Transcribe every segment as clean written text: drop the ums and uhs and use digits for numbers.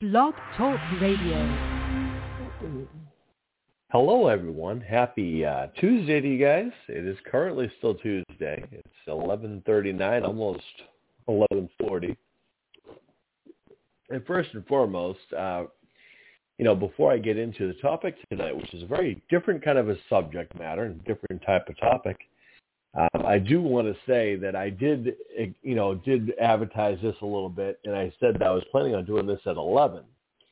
Blog Talk Radio. Hello, everyone. Happy Tuesday to you guys. It is currently still Tuesday. It's 11:39, almost 11:40. And first and foremost, before I get into the topic tonight, which is a very different kind of a subject matter and different type of topic, I do want to say that I did advertise this a little bit, and I said that I was planning on doing this at 11.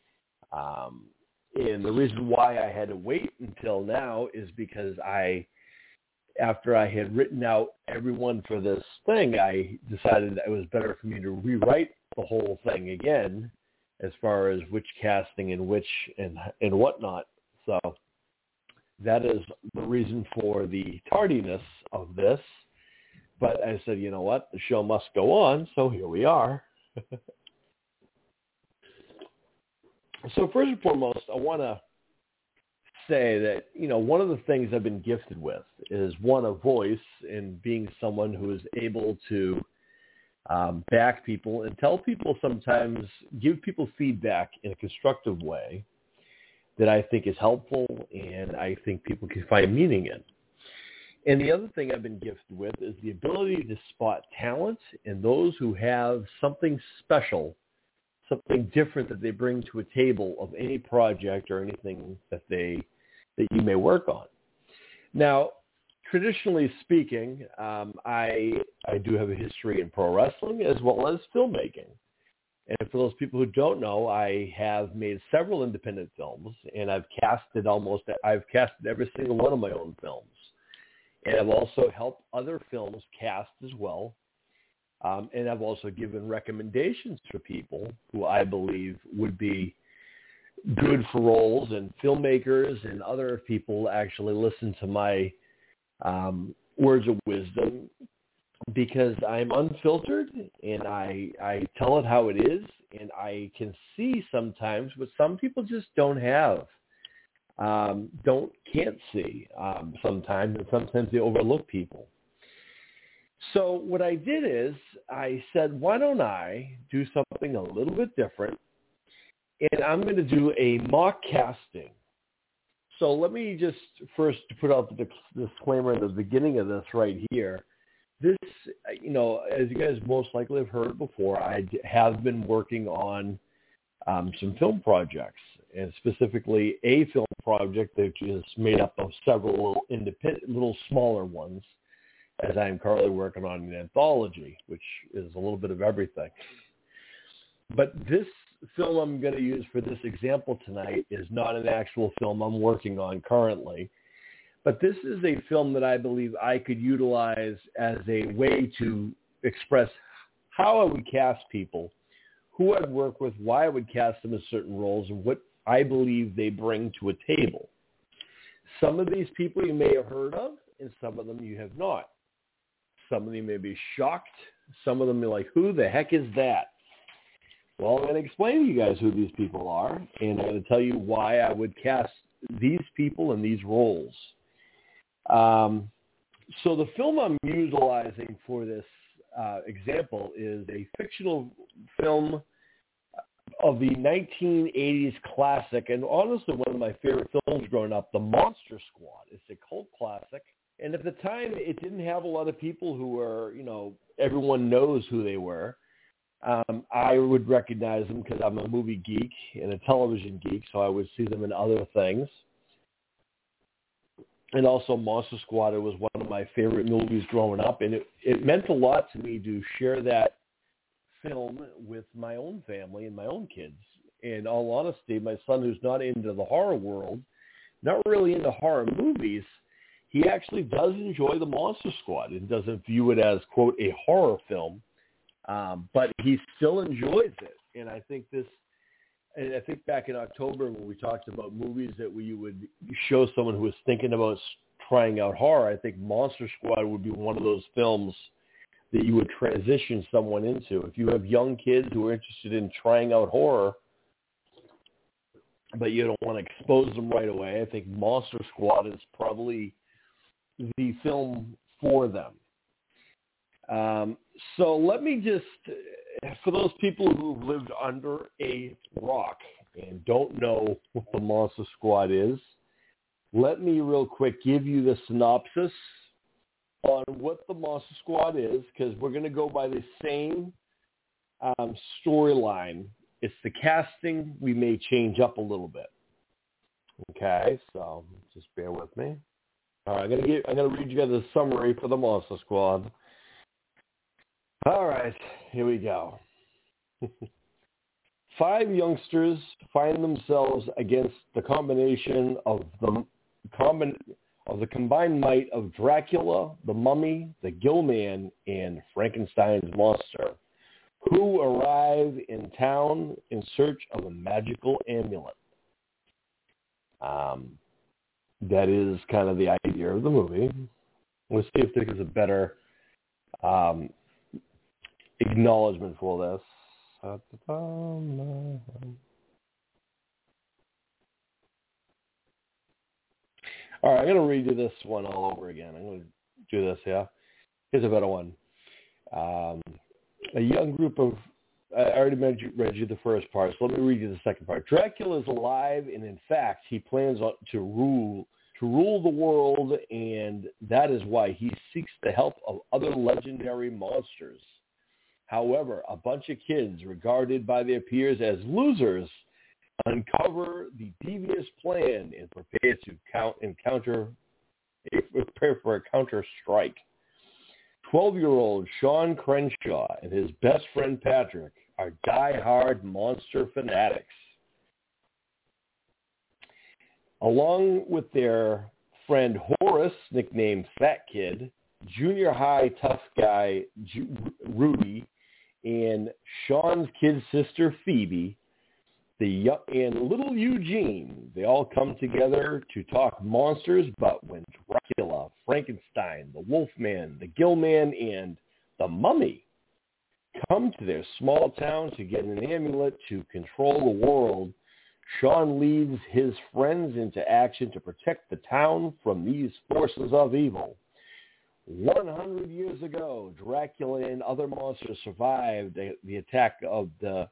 And the reason why I had to wait until now is because after I had written out everyone for this thing, I decided it was better for me to rewrite the whole thing again as far as which casting and which and whatnot. So that is the reason for the tardiness of this. But I said, you know what? The show must go on, so here we are. So first and foremost, I want to say that, one of the things I've been gifted with is, one, a voice, and being someone who is able to back people and tell people, sometimes give people feedback in a constructive way that I think is helpful and I think people can find meaning in. And the other thing I've been gifted with is the ability to spot talent and those who have something special, something different that they bring to a table of any project or anything that you may work on. Now, traditionally speaking, I do have a history in pro wrestling as well as filmmaking. And for those people who don't know, I have made several independent films, and I've casted every single one of my own films. And I've also helped other films cast as well. And I've also given recommendations for people who I believe would be good for roles, and filmmakers and other people actually listen to my words of wisdom, because I'm unfiltered and I tell it how it is, and I can see sometimes what some people just don't have, can't see sometimes, and sometimes they overlook people. So what I did is I said, why don't I do something a little bit different, and I'm going to do a mock casting. So let me just first put out the disclaimer at the beginning of this right here. This, as you guys most likely have heard before, I have been working on some film projects, and specifically a film project that is made up of several little smaller ones, as I'm currently working on an anthology, which is a little bit of everything. But this film I'm going to use for this example tonight is not an actual film I'm working on currently, but this is a film that I believe I could utilize as a way to express how I would cast people, who I'd work with, why I would cast them in certain roles, and what I believe they bring to a table. Some of these people you may have heard of, and some of them you have not. Some of them may be shocked. Some of them be like, who the heck is that? Well, I'm going to explain to you guys who these people are, and I'm going to tell you why I would cast these people in these roles. So the film I'm utilizing for this example is a fictional film of the 1980s classic, and honestly one of my favorite films growing up, The Monster Squad. It's a cult classic. And at the time, it didn't have a lot of people who were, everyone knows who they were. I would recognize them because I'm a movie geek and a television geek, so I would see them in other things. And also Monster Squad, it was one of my favorite movies growing up, and it meant a lot to me to share that film with my own family and my own kids. In all honesty, my son, who's not into the horror world, not really into horror movies, he actually does enjoy the Monster Squad and doesn't view it as, quote, a horror film, but he still enjoys it. And I think back in October when we talked about movies that we would show someone who was thinking about trying out horror, I think Monster Squad would be one of those films that you would transition someone into. If you have young kids who are interested in trying out horror, but you don't want to expose them right away, I think Monster Squad is probably the film for them. So let me just for those people who've lived under a rock and don't know what the Monster Squad is, let me real quick give you the synopsis on what the Monster Squad is, because we're going to go by the same storyline. It's the casting we may change up a little bit. Okay, so just bear with me. All right, I'm gonna read you guys a summary for the Monster Squad. All right, here we go. 5 youngsters find themselves against the combination of the combined might of Dracula, the Mummy, the Gill Man, and Frankenstein's monster, who arrive in town in search of a magical amulet. That is kind of the idea of the movie. Let's see if there is a better acknowledgement for this. All right, I'm going to read you this one all over again. I'm going to do this, yeah? Here's a better one. A young group of... I already read you the first part, so let me read you the second part. Dracula is alive, and in fact, he plans to rule the world, and that is why he seeks the help of other legendary monsters. However, a bunch of kids regarded by their peers as losers uncover the devious plan and prepare for a counter strike. 12-year-old Sean Crenshaw and his best friend Patrick are die-hard monster fanatics. Along with their friend Horace, nicknamed Fat Kid, junior high tough guy Rudy, and Sean's kid sister Phoebe, and little Eugene, they all come together to talk monsters, but when Dracula, Frankenstein, the Wolfman, the Gill Man, and the Mummy come to their small town to get an amulet to control the world, Sean leads his friends into action to protect the town from these forces of evil. 100 years ago, Dracula and other monsters survived the attack of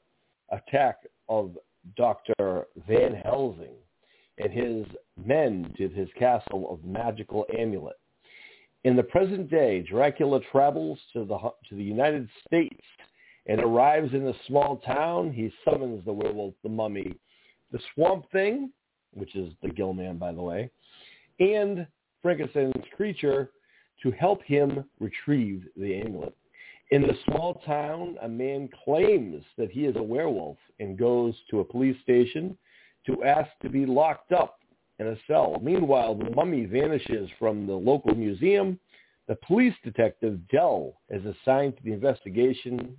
Dr. Van Helsing and his men to his castle of magical amulet. In the present day, Dracula travels to the United States and arrives in a small town. He summons the werewolf, the Mummy, the Swamp Thing, which is the Gill Man, by the way, and Frankenstein's creature to help him retrieve the amulet. In the small town, a man claims that he is a werewolf and goes to a police station to ask to be locked up in a cell. Meanwhile, the Mummy vanishes from the local museum. The police detective, Dell, is assigned to investigating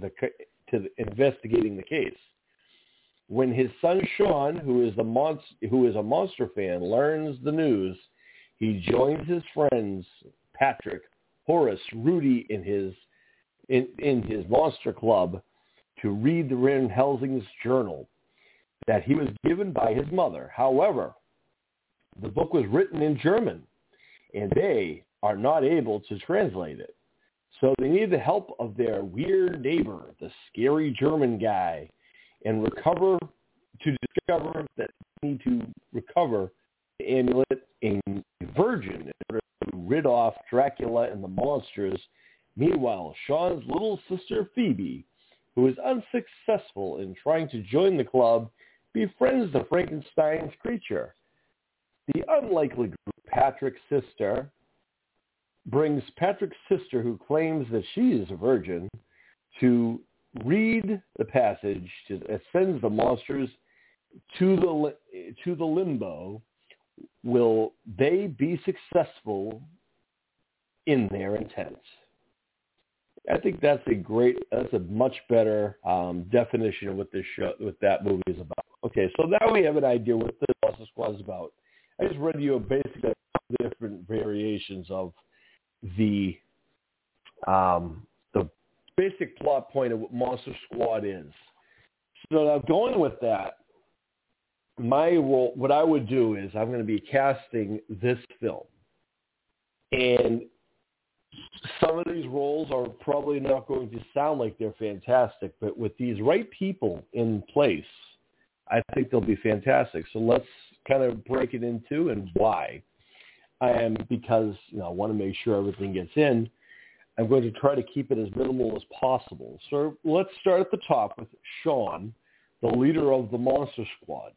the case. When his son Sean, who is a monster fan, learns the news, he joins his friends Patrick, Horace, Rudy in his monster club to read the Van Helsing's journal that he was given by his mother. However, the book was written in German, and they are not able to translate it. So they need the help of their weird neighbor, the scary German guy, and discover that they need to recover the amulet in Virgin in order to rid off Dracula and the monsters. Meanwhile, Sean's little sister Phoebe, who is unsuccessful in trying to join the club, befriends the Frankenstein's creature. The unlikely group, Patrick's sister, brings Patrick's sister, who claims that she is a virgin, to read the passage that sends the monsters to the limbo. Will they be successful in their intent? I think that's a much better definition of what that movie is about. Okay, so now we have an idea what the Monster Squad is about. I just read you basically different variations of the basic plot point of what Monster Squad is. So now going with that, my role, what I would do is I'm going to be casting this film. And some of these roles are probably not going to sound like they're fantastic, but with these right people in place, I think they'll be fantastic. So let's kind of break it into and why. Because I want to make sure everything gets in, I'm going to try to keep it as minimal as possible. So let's start at the top with Sean, the leader of the Monster Squad.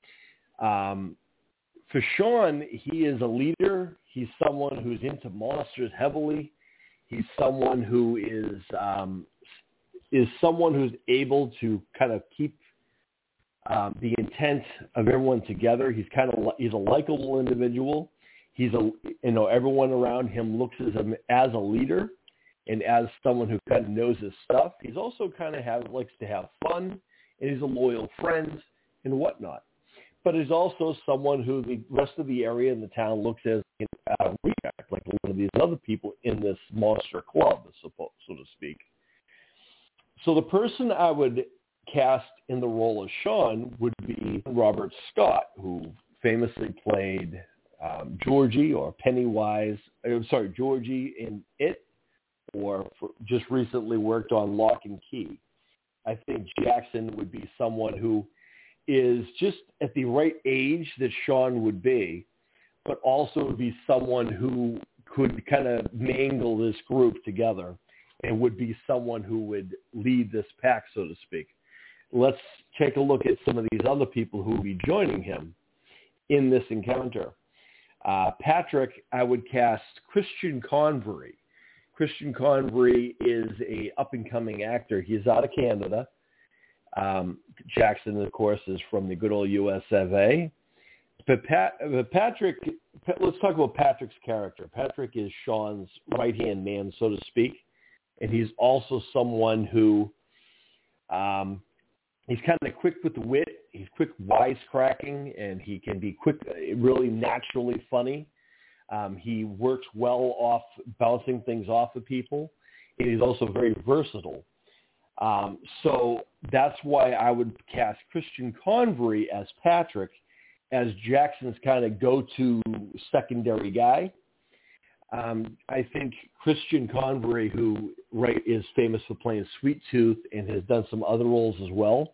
For Sean, he is a leader. He's someone who's into monsters heavily. He's someone who is someone who's able to kind of keep the intent of everyone together. He's a likable individual. Everyone around him looks at him as a leader and as someone who kind of knows his stuff. He's also kind of likes to have fun, and he's a loyal friend and whatnot. But he's also someone who the rest of the area in the town looks as a react, like one of these other people in this monster club, so to speak. So the person I would cast in the role of Sean would be Robert Scott, who famously played Georgie in It, or just recently worked on Lock and Key. I think Jackson would be someone who is just at the right age that Sean would be, but also would be someone who could kind of mangle this group together and would be someone who would lead this pack, so to speak. Let's take a look at some of these other people who will be joining him in this encounter. Patrick, I would cast Christian Convery. Christian Convery is a up-and-coming actor. He's out of Canada. Jackson, of course, is from the good old US of A. But Patrick, let's talk about Patrick's character. Patrick is Sean's right-hand man, so to speak, and he's also someone who he's kind of quick with the wit. He's quick wisecracking, and he can be quick, really naturally funny. He works well off bouncing things off of people, and he's also very versatile. So that's why I would cast Christian Convery as Patrick, as Jackson's kind of go-to secondary guy. I think Christian Convery, who is famous for playing Sweet Tooth and has done some other roles as well,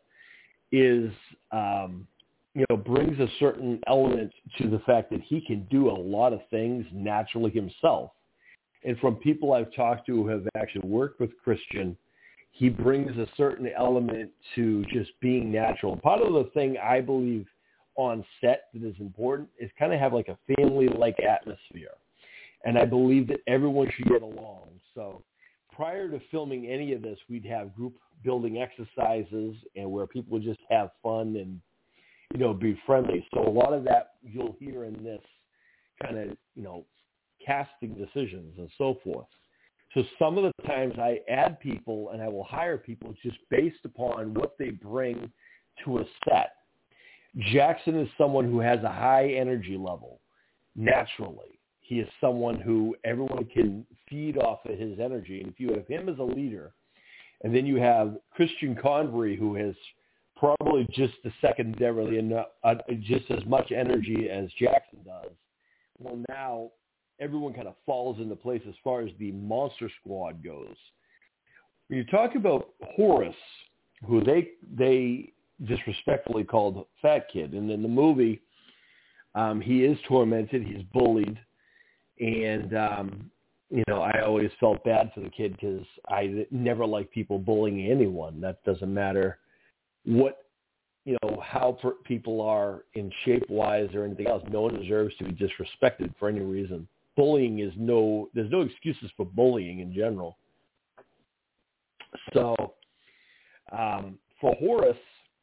brings a certain element to the fact that he can do a lot of things naturally himself. And from people I've talked to who have actually worked with Christian, he brings a certain element to just being natural. Part of the thing I believe on set that is important is kind of have like a family-like atmosphere. And I believe that everyone should get along. So prior to filming any of this, we'd have group building exercises and where people would just have fun and, be friendly. So a lot of that you'll hear in this kind of, casting decisions and so forth. So some of the times I add people and I will hire people just based upon what they bring to a set. Jackson is someone who has a high energy level naturally. He is someone who everyone can feed off of his energy. And if you have him as a leader, and then you have Christian Convery, who has probably just just as much energy as Jackson does, well, now everyone kind of falls into place as far as the Monster Squad goes. When you talk about Horace, who they disrespectfully called Fat Kid, and in the movie, he is tormented, he's bullied, and I always felt bad for the kid because I never like people bullying anyone. That doesn't matter what, how people are in shape-wise or anything else. No one deserves to be disrespected for any reason. Bullying there's no excuses for bullying in general. So for Horace,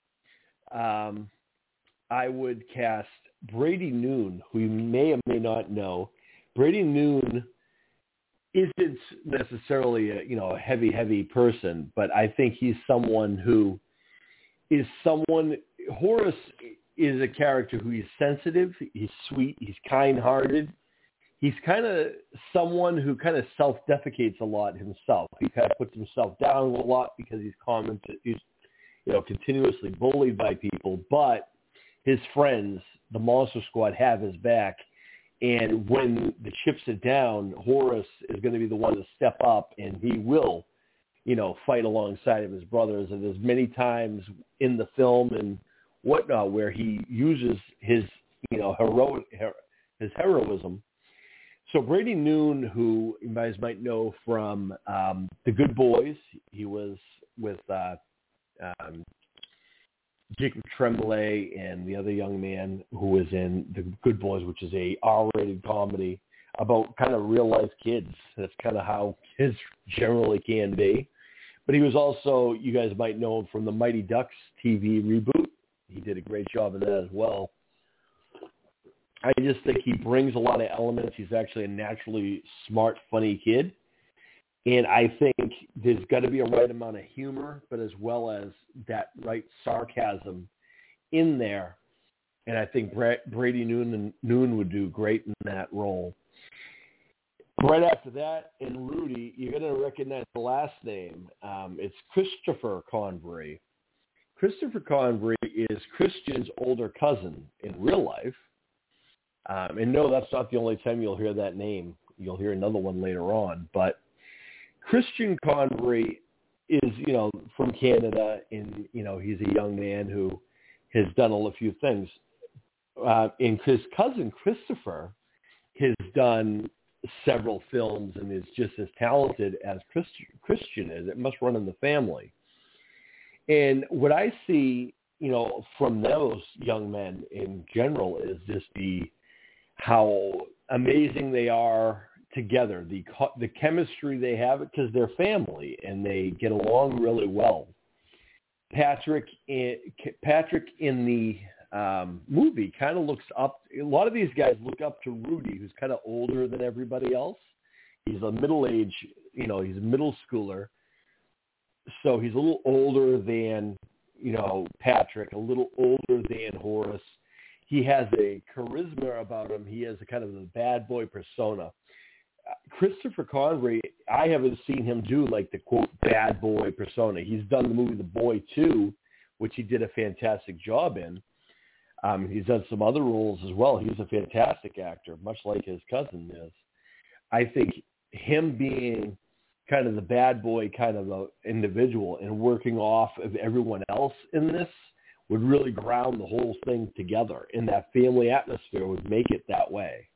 I would cast Brady Noon, who you may or may not know. Brady Noon isn't necessarily a heavy person, but I think he's someone who is Horace is a character who is sensitive, he's sweet, he's kind-hearted. He's kind of someone who kind of self-defecates a lot himself. He kind of puts himself down a lot because he's continuously bullied by people, but his friends, the Monster Squad, have his back, And when the chips are down, Horace is going to be the one to step up, and he will, fight alongside of his brothers. And there's many times in the film and whatnot where he uses his, his heroism. So Brady Noon, who you guys might know from The Good Boys, he was with Jacob Tremblay and the other young man who was in The Good Boys, which is a R-rated comedy about kind of real-life kids. That's kind of how kids generally can be. But he was also, you guys might know him from the Mighty Ducks TV reboot. He did a great job in that as well. I just think he brings a lot of elements. He's actually a naturally smart, funny kid. And I think there's got to be a right amount of humor, but as well as that right sarcasm in there. And I think Brady Noon would do great in that role. Right after that, in Rudy, you're going to recognize the last name. It's Christopher Convery. Christopher Convery is Christian's older cousin in real life. And no, that's not the only time you'll hear that name. You'll hear another one later on. But Christian Convery is, from Canada, and, he's a young man who has done a few things. And his cousin Christopher has done several films and is just as talented as Christian is. It must run in the family. And what I see, from those young men in general is just how amazing they are together, the chemistry they have, because they're family and they get along really well. Patrick in the movie kind of looks up. A lot of these guys look up to Rudy, who's kind of older than everybody else. He's a middle-aged, he's a middle schooler. So he's a little older than, Patrick, a little older than Horace. He has a charisma about him. He has a kind of a bad boy persona. Christopher Convery, I haven't seen him do like the quote bad boy persona. He's done the movie The Boy 2, which he did a fantastic job in. He's done some other roles as well. He's a fantastic actor, much like his cousin is. I think him being kind of the bad boy kind of a individual and working off of everyone else in this would really ground the whole thing together, and that family atmosphere would make it that way.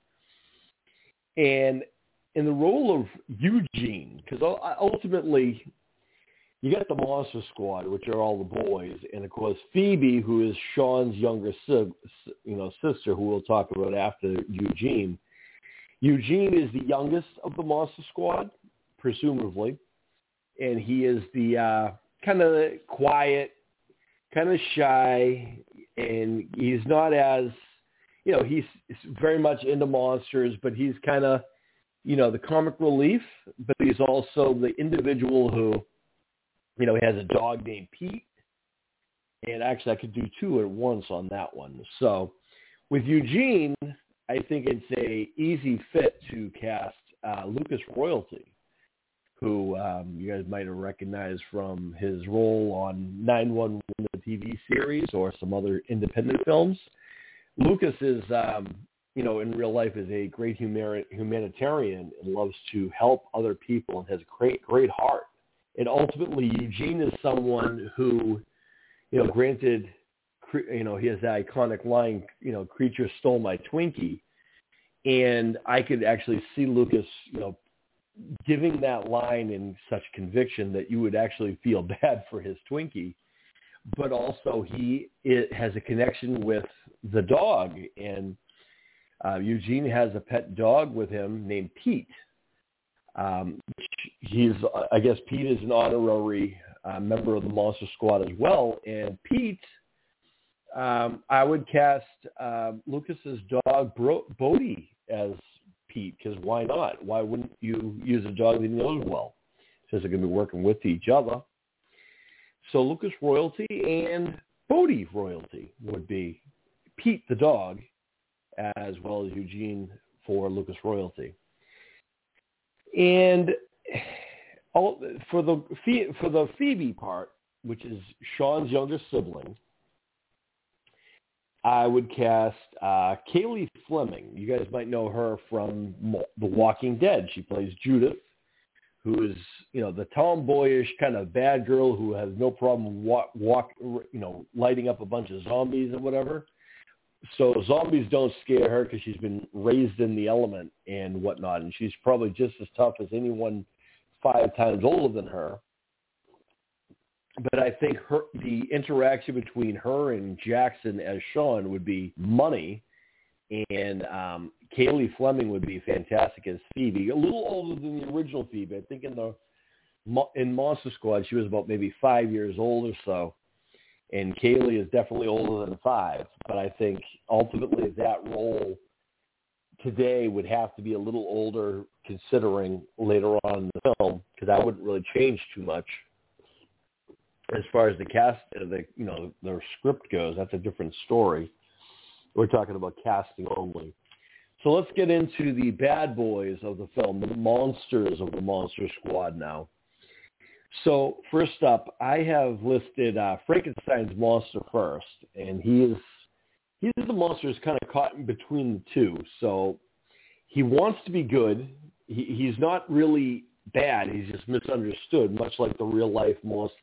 And in the role of Eugene, because ultimately you got the Monster Squad, which are all the boys, and of course Phoebe, who is Sean's younger sister, who we'll talk about after Eugene. Eugene is the youngest of the Monster Squad, presumably, and he is the kind of quiet, kind of shy, and he's not as, he's very much into monsters, but he's kind of, the comic relief, but he's also the individual who, he has a dog named Pete, and actually I could do two at once on that one. So with Eugene, I think it's a easy fit to cast Lucas Royalty, who you guys might have recognized from his role on 911, the TV series, or some other independent films. Lucas is, in real life is a great humanitarian and loves to help other people and has a great heart. And ultimately, Eugene is someone who, granted, he has that iconic line, creature stole my Twinkie. And I could actually see Lucas, giving that line in such conviction that you would actually feel bad for his Twinkie. But also it has a connection with the dog. And Eugene has a pet dog with him named Pete. I guess Pete is an honorary member of the Monster Squad as well. And Pete, I would cast Lucas's dog Bodie as Pete, because why not? Why wouldn't you use a dog that he knows well? Since they're going to be working with each other. So Lucas Royalty and Bodie Royalty would be Pete the dog, as well as Eugene for Lucas Royalty. And for the Phoebe part, which is Sean's younger sibling, I would cast Kaylee Fleming. You guys might know her from The Walking Dead. She plays Judith, who is, the tomboyish kind of bad girl who has no problem lighting up a bunch of zombies and whatever. So zombies don't scare her because she's been raised in the element and whatnot, and she's probably just as tough as anyone 5 times older than her. But I think the interaction between her and Jackson as Sean would be money, and Kaylee Fleming would be fantastic as Phoebe. A little older than the original Phoebe. I think in Monster Squad she was about maybe 5 years old or so, and Kaylee is definitely older than 5. But I think ultimately that role today would have to be a little older, considering later on in the film, because that wouldn't really change too much. As far as the cast, their script goes, that's a different story. We're talking about casting only. So let's get into the bad boys of the film, the monsters of the Monster Squad now. So first up, I have listed Frankenstein's monster first, and he's the monster who's kind of caught in between the two. So he wants to be good. He's not really bad. He's just misunderstood, much like the real life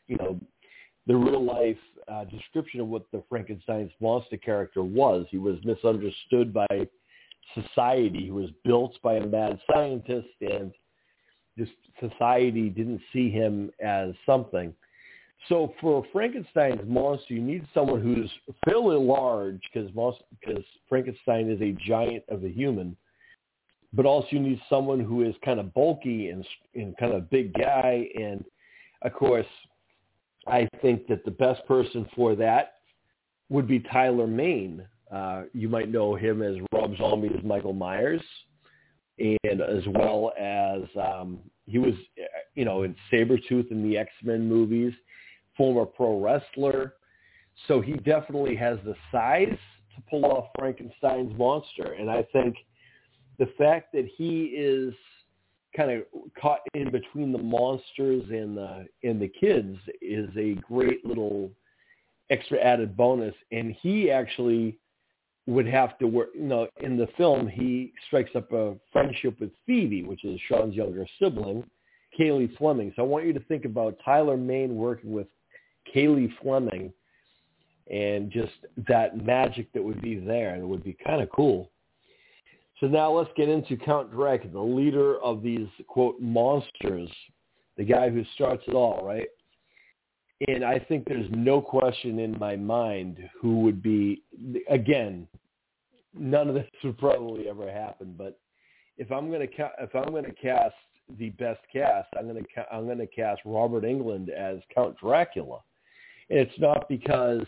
the real life description of what the Frankenstein's monster character was. He was misunderstood by society. He was built by a mad scientist, and just society didn't see him as something. So for Frankenstein's monster, you need someone who's fairly large, because Frankenstein is a giant of a human. But also you need someone who is kind of bulky and kind of big guy. And, of course, I think that the best person for that would be Tyler Mane. You might know him as Rob Zombie's Michael Myers, and as well as he was, in Sabretooth in the X-Men movies, former pro wrestler. So he definitely has the size to pull off Frankenstein's monster. And I think the fact that he is kind of caught in between the monsters and the kids is a great little extra added bonus. And he actually would have to work, in the film, he strikes up a friendship with Phoebe, which is Sean's younger sibling, Kaylee Fleming. So I want you to think about Tyler Mane working with Kaylee Fleming and just that magic that would be there. And it would be kind of cool. So now let's get into Count Dracula, the leader of these, quote, monsters, the guy who starts it all, right? And I think there's no question in my mind who would be, again, none of this would probably ever happen, but if I'm going to cast the best cast, I'm going to cast Robert Englund as Count Dracula. And it's not because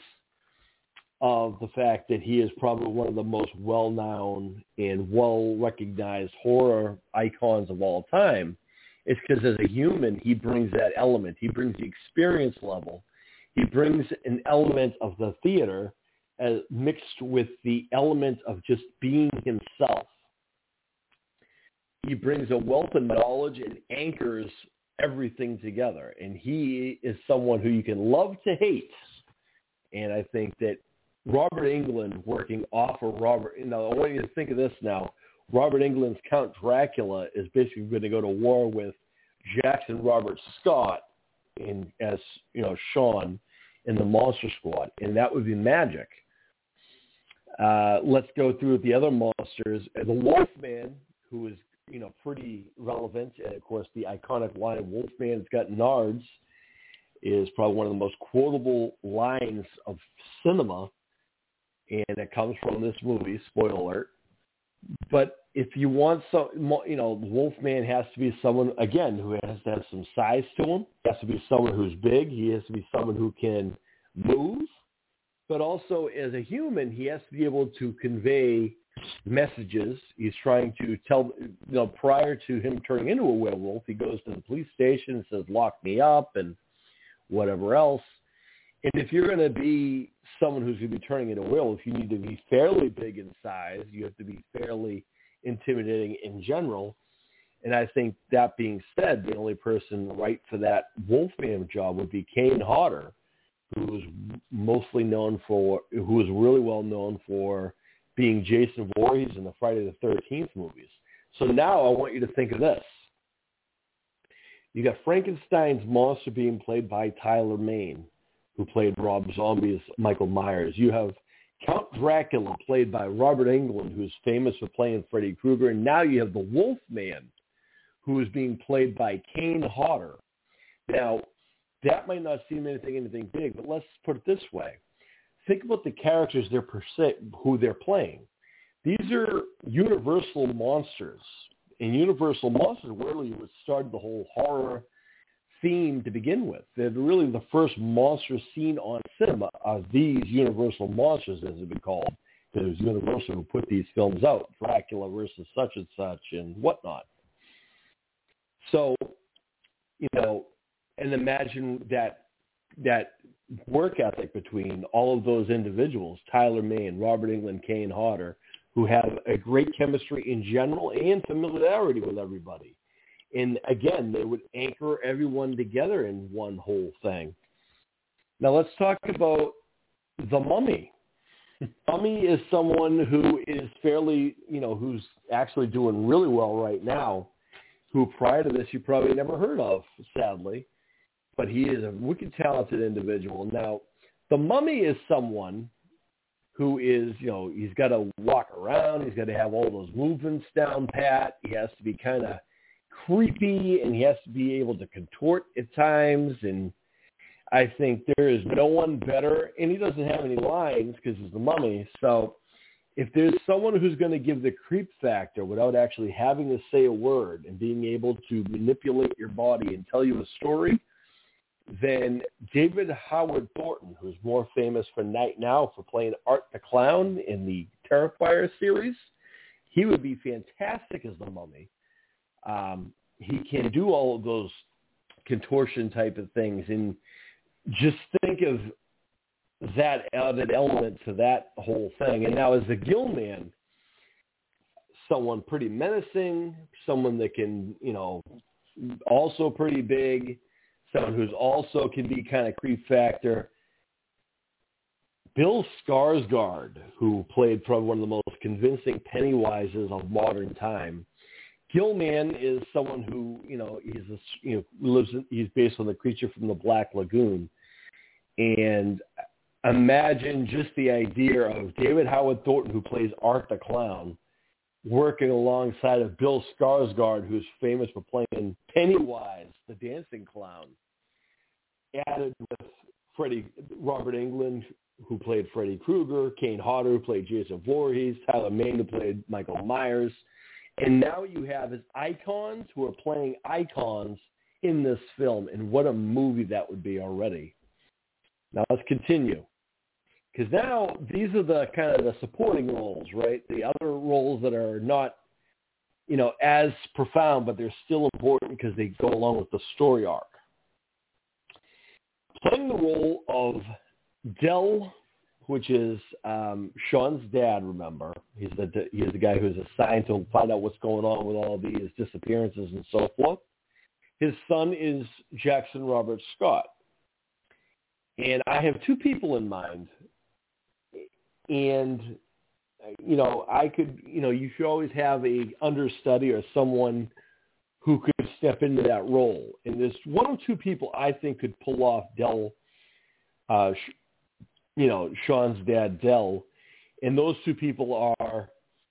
of the fact that he is probably one of the most well-known and well-recognized horror icons of all time. It's because as a human, he brings that element. He brings the experience level. He brings an element of the theater mixed with the element of just being himself. He brings a wealth of knowledge and anchors everything together. And he is someone who you can love to hate. And I think that Robert Englund working off of Robert, I want you to think of this now. Robert Englund's Count Dracula is basically going to go to war with Jackson Robert Scott as Sean in the Monster Squad, and that would be magic. Let's go through the other monsters. The Wolfman, who is pretty relevant, and of course the iconic line "Wolfman's got nards" is probably one of the most quotable lines of cinema, and it comes from this movie. Spoiler alert. But if you want some, Wolfman has to be someone, again, who has to have some size to him. He has to be someone who's big. He has to be someone who can move. But also, as a human, he has to be able to convey messages. He's trying to tell, prior to him turning into a werewolf, he goes to the police station and says, "Lock me up," and whatever else. And if you're going to be someone who's going to be turning into a werewolf, you need to be fairly big in size. You have to be fairly intimidating in general. And I think that being said, the only person right for that Wolfman job would be Kane Hodder, who was really well known for being Jason Voorhees in the Friday the 13th movies. So now I want you to think of this. You got Frankenstein's monster being played by Tyler Mane, who played Rob Zombie's Michael Myers. You have Count Dracula, played by Robert Englund, who's famous for playing Freddy Krueger. And now you have the Wolfman, who is being played by Kane Hodder. Now, that might not seem anything big, but let's put it this way. Think about the characters who they're playing. These are Universal monsters. And Universal monsters really what started the whole horror theme to begin with. They're really the first monsters seen on cinema are these Universal monsters, as they've been called. Because it was Universal who put these films out, Dracula versus such and such and whatnot. So, and imagine that work ethic between all of those individuals, Tyler Mane, Robert Englund, Kane Hodder, who have a great chemistry in general and familiarity with everybody. And again, they would anchor everyone together in one whole thing. Now let's talk about the Mummy. Mummy is someone who is fairly, who's actually doing really well right now, who prior to this you probably never heard of, sadly. But he is a wicked talented individual. Now, the Mummy is someone who is, he's got to walk around. He's got to have all those movements down pat. He has to be kind of creepy, and he has to be able to contort at times. And I think there is no one better. And he doesn't have any lines because he's the Mummy. So if there's someone who's going to give the creep factor without actually having to say a word and being able to manipulate your body and tell you a story, then David Howard Thornton, who's more famous for Night Now for playing Art the Clown in the Terrifier series, he would be fantastic as the Mummy. He can do all of those contortion type of things, and just think of that added element to that whole thing. And now as the Gillman, someone pretty menacing, someone that can, also pretty big, someone who's also can be kind of creep factor. Bill Skarsgård, who played probably one of the most convincing Pennywises of modern time. Gillman is someone who, he's based on the creature from the Black Lagoon. And imagine just the idea of David Howard Thornton, who plays Art the Clown, working alongside of Bill Skarsgård, who's famous for playing Pennywise, the dancing clown, added with Robert Englund, who played Freddy Krueger, Kane Hodder, who played Jason Voorhees, Tyler Mane, who played Michael Myers. And now you have his icons who are playing icons in this film, and what a movie that would be already. Now let's continue. Because now these are the kind of the supporting roles, right? The other roles that are not, as profound, but they're still important because they go along with the story arc. Playing the role of Del, which is Sean's dad, remember. He's the guy who's assigned to find out what's going on with all these disappearances and so forth. His son is Jackson Robert Scott. And I have two people in mind. And, you should always have a understudy or someone who could step into that role. And there's one or two people I think could pull off Del, Sean's dad, Del. And those two people are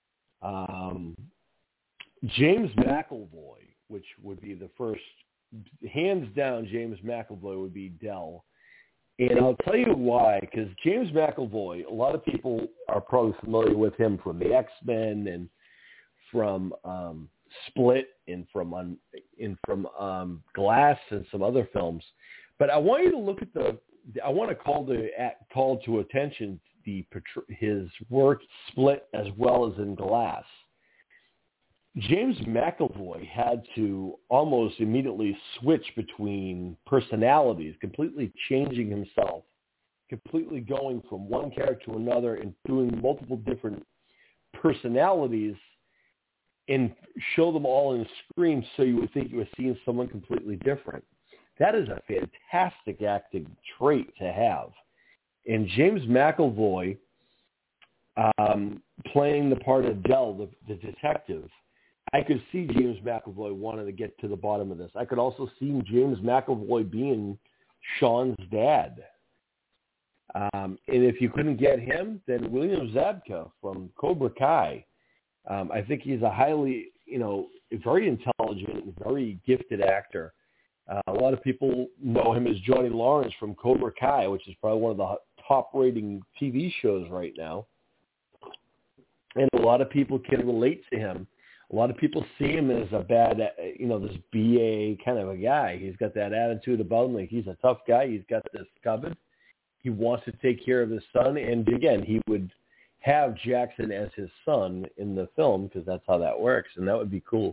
James McAvoy, which would be the first, hands down, James McAvoy would be Del. And I'll tell you why, because James McAvoy, a lot of people are probably familiar with him from the X-Men and from Split and from Glass and some other films. But I want you to look at I want to call to attention his work Split as well as in Glass. James McAvoy had to almost immediately switch between personalities, completely changing himself, completely going from one character to another and doing multiple different personalities and show them all in screen so you would think you were seeing someone completely different. That is a fantastic acting trait to have. And James McAvoy playing the part of Dell, the detective, I could see James McAvoy wanting to get to the bottom of this. I could also see James McAvoy being Sean's dad. And if you couldn't get him, then William Zabka from Cobra Kai. I think he's a highly, very intelligent and very gifted actor. A lot of people know him as Johnny Lawrence from Cobra Kai, which is probably one of the top-rating TV shows right now. And a lot of people can relate to him. A lot of people see him as a bad, this BA kind of a guy. He's got that attitude about him. Like, he's a tough guy. He's got this covered. He wants to take care of his son. And, again, he would have Jackson as his son in the film because that's how that works, and that would be cool.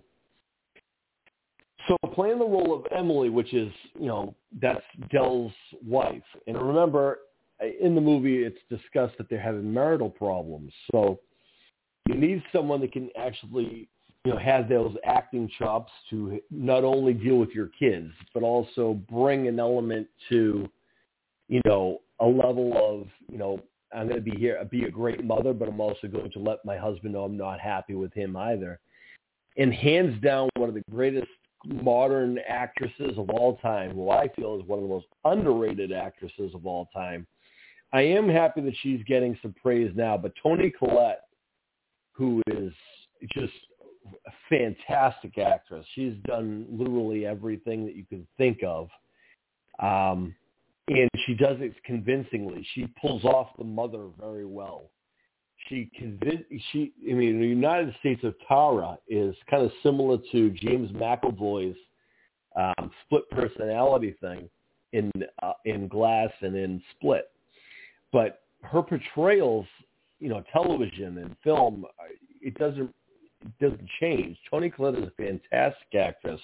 So playing the role of Emily, which is, that's Dell's wife. And remember, in the movie, it's discussed that they're having marital problems. So you need someone that can actually, have those acting chops to not only deal with your kids, but also bring an element to, a level of, I'm going to be a great mother, but I'm also going to let my husband know I'm not happy with him either. And hands down, one of the greatest modern actresses of all time, who I feel is one of the most underrated actresses of all time. I am happy that she's getting some praise now, but Toni Collette, who is just a fantastic actress. She's done literally everything that you can think of. And she does it convincingly. She pulls off the mother very well. The United States of Tara is kind of similar to James McAvoy's split personality thing in Glass and in Split. But her portrayals, television and film, it doesn't change. Toni Collette is a fantastic actress,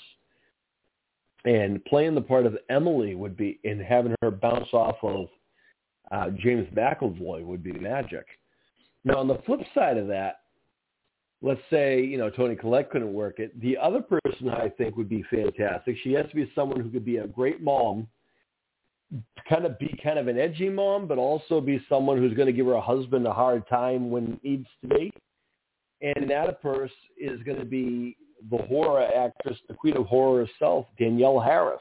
and playing the part of Emily would be, and having her bounce off of James McAvoy would be magic. Now, on the flip side of that, let's say, Toni Collette couldn't work it. The other person I think would be fantastic. She has to be someone who could be a great mom, kind of an edgy mom, but also be someone who's going to give her husband a hard time when it needs to be. And that person is going to be the horror actress, the queen of horror herself, Danielle Harris.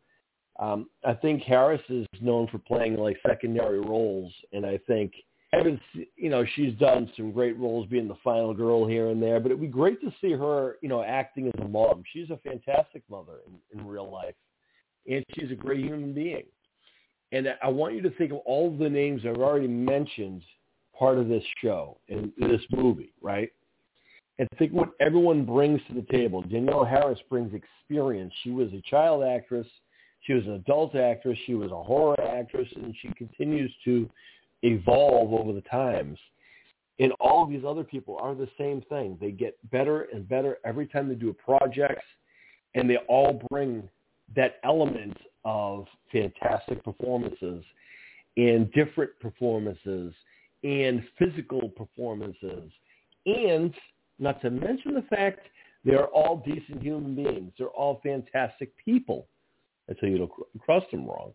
I think Harris is known for playing like secondary roles, and I think she's done some great roles being the final girl here and there, but it'd be great to see her, acting as a mom. She's a fantastic mother in real life, and she's a great human being. And I want you to think of all the names I've already mentioned part of this show and this movie, right? And think what everyone brings to the table. Danielle Harris brings experience. She was a child actress. She was an adult actress. She was a horror actress, and she continues to evolve over the times. And all of these other people are the same thing. They get better and better every time they do a project, and they all bring that element of fantastic performances and different performances and physical performances, and not to mention the fact they're all decent human beings. They're all fantastic people until you don't cross them wrong.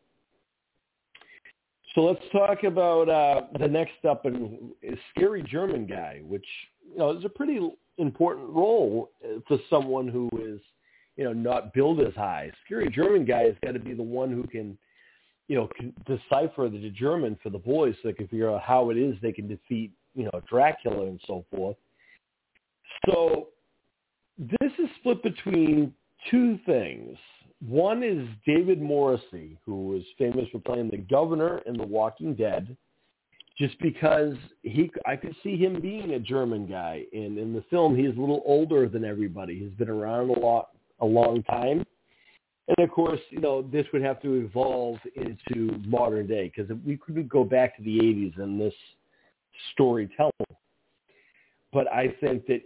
So let's talk about the next up in Scary German Guy, which is a pretty important role for someone who is not billed as high. Scary German Guy has got to be the one who can can decipher the German for the boys, so they can figure out how it is they can defeat Dracula and so forth. So this is split between two things. One is David Morrissey, who is famous for playing the governor in The Walking Dead, just because I could see him being a German guy. And in the film, he's a little older than everybody. He's been around a long time. And, of course, this would have to evolve into modern day, because we couldn't go back to the 80s in this storytelling. But I think that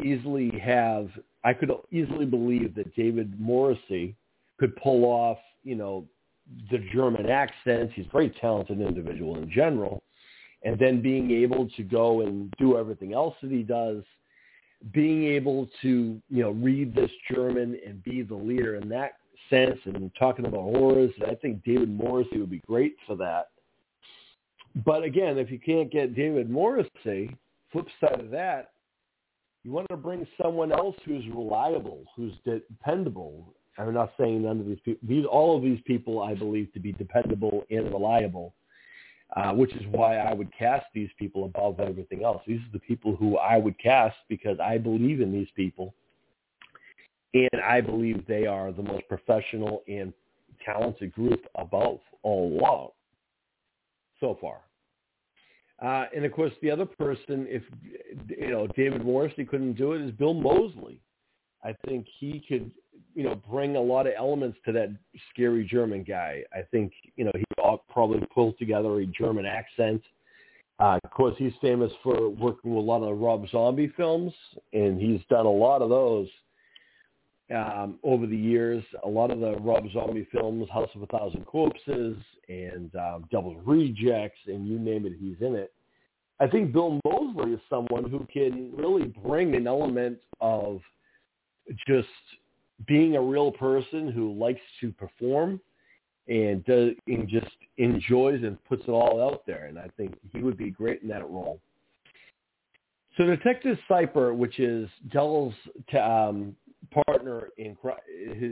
I could easily believe that David Morrissey could pull off, the German accents. He's a very talented individual in general. And then being able to go and do everything else that he does, being able to, read this German and be the leader in that sense and talking about horrors. I think David Morrissey would be great for that. But again, if you can't get David Morrissey, flip side of that, you want to bring someone else who's reliable, who's dependable. I'm not saying none of these people. All of these people I believe to be dependable and reliable, which is why I would cast these people above everything else. These are the people who I would cast because I believe in these people, and I believe they are the most professional and talented group above all along so far. And of course, the other person, if David Morrissey couldn't do it, is Bill Moseley. I think he could, bring a lot of elements to that scary German guy. I think, he probably pull together a German accent. Of course, he's famous for working with a lot of Rob Zombie films, and he's done a lot of those over the years. A lot of the Rob Zombie films, House of a Thousand Corpses and Devil's Rejects, and you name it, he's in it. I think Bill Moseley is someone who can really bring an element of just being a real person who likes to perform and just enjoys and puts it all out there. And I think he would be great in that role. So Detective Cypher, which is Dell's partner in his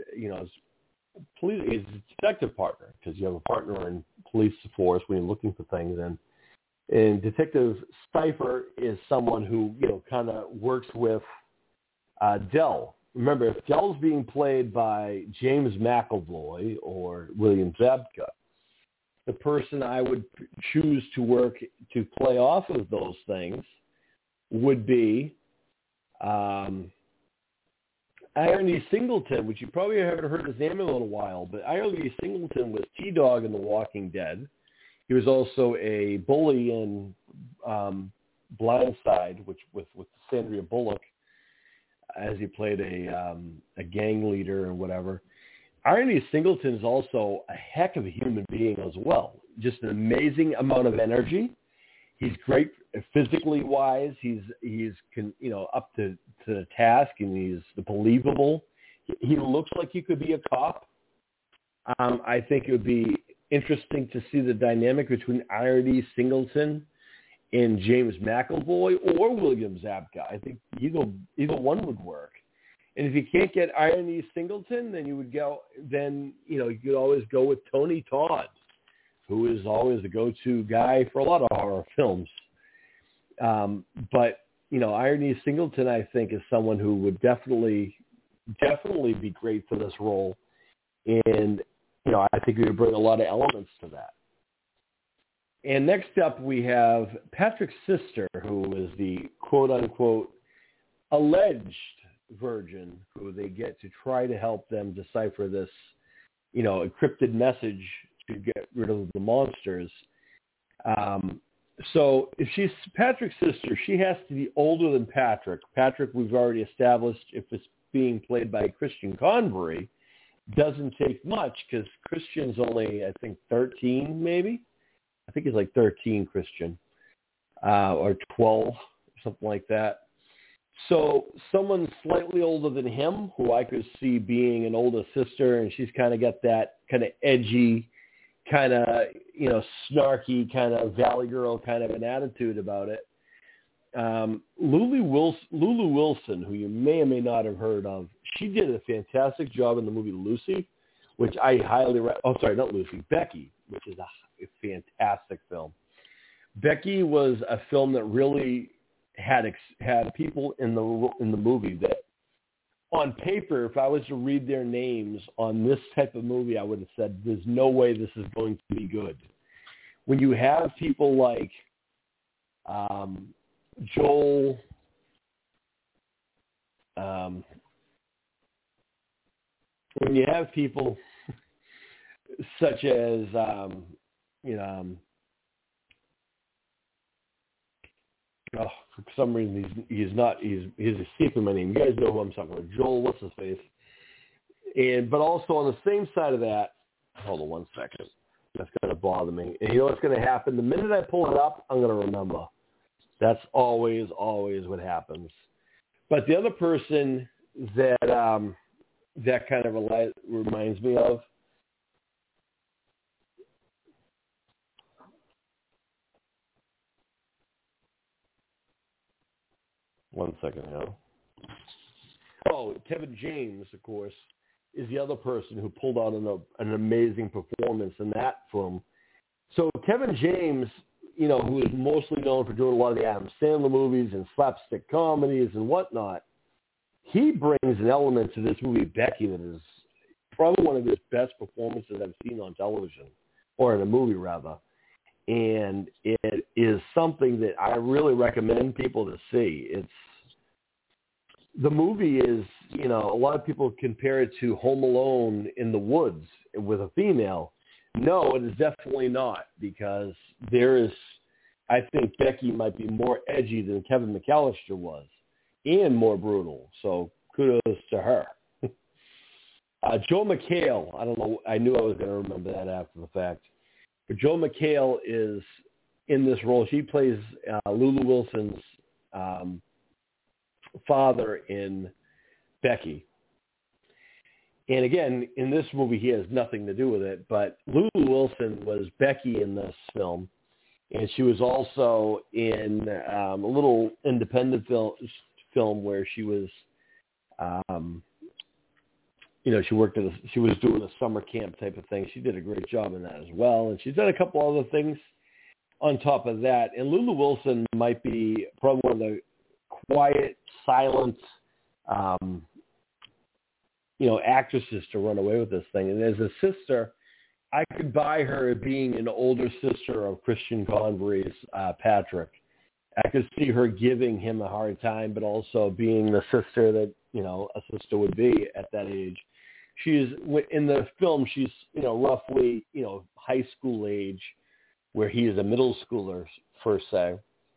detective partner, because you have a partner in police force when you're looking for things, and Detective Cypher is someone who kind of works with Dell. Remember, if Dell's being played by James McAvoy or William Zabka, the person I would choose to work to play off of those things would be Iron E. Singleton, which you probably haven't heard his name in a little while, but Iron E. Singleton was T-Dog in The Walking Dead. He was also a bully in Blindside, which with Sandra Bullock, as he played a gang leader and whatever. Iron E. Singleton is also a heck of a human being as well. Just an amazing amount of energy. He's great physically wise. He's up to the task, and he's believable. He looks like he could be a cop. I think it would be interesting to see the dynamic between Iron E. Singleton and James McAvoy or William Zabka. I think either one would work. And if you can't get Iron E. Singleton, then you could always go with Tony Todd, who is always the go-to guy for a lot of horror films. But Iron E. Singleton, I think, is someone who would definitely be great for this role. And, I think we would bring a lot of elements to that. And next up, we have Patrick's sister, who is the quote-unquote alleged virgin, who they get to try to help them decipher this, encrypted message to get rid of the monsters. So if she's Patrick's sister, she has to be older than Patrick. Patrick, we've already established, if it's being played by Christian Convery, doesn't take much because Christian's only, I think, 13 maybe. I think he's like 13, Christian, or 12, something like that. So someone slightly older than him, who I could see being an older sister, and she's kind of got that kind of edgy, kind of, snarky, kind of valley girl kind of an attitude about it. Lulu Wilson, who you may or may not have heard of, she did a fantastic job in the movie Lucy, which I highly not Lucy, Becky, which is a fantastic film. Becky was a film that really had people in the movie that, on paper, if I was to read their names on this type of movie, I would have said, there's no way this is going to be good. When you have people like Joel, when you have people such as, for some reason he's escaping my name. You guys know who I'm talking about. Joel, what's his face? But also on the same side of that, hold on one second. That's going to bother me. And you know what's going to happen? The minute I pull it up, I'm going to remember. That's always what happens. But the other person that that kind of reminds me of. One second now. Oh, Kevin James, of course, is the other person who pulled out an amazing performance in that film. So Kevin James, you know, who is mostly known for doing a lot of the Adam Sandler movies and slapstick comedies and whatnot, he brings an element to this movie, Becky, that is probably one of his best performances I've seen on television, or in a movie, rather. And it is something that I really recommend people to see. The movie is, you know, a lot of people compare it to Home Alone in the Woods with a female. No, it is definitely not, because I think Becky might be more edgy than Kevin McAllister was, and more brutal. So kudos to her. Joel McHale, I don't know, I knew I was going to remember that after the fact. But Joel McHale is in this role. She plays Lulu Wilson's father in Becky. And again, in this movie, he has nothing to do with it, but Lulu Wilson was Becky in this film, and she was also in a little independent film where she was, you know, she was doing a summer camp type of thing. She did a great job in that as well, and she's done a couple other things on top of that. And Lulu Wilson might be probably one of the quiet, silent, you know, actresses to run away with this thing. And as a sister, I could buy her being an older sister of Christian Convery's Patrick. I could see her giving him a hard time, but also being the sister that, you know, a sister would be at that age. She's in the film, she's, you know, roughly, you know, high school age, where he is a middle schooler, per se.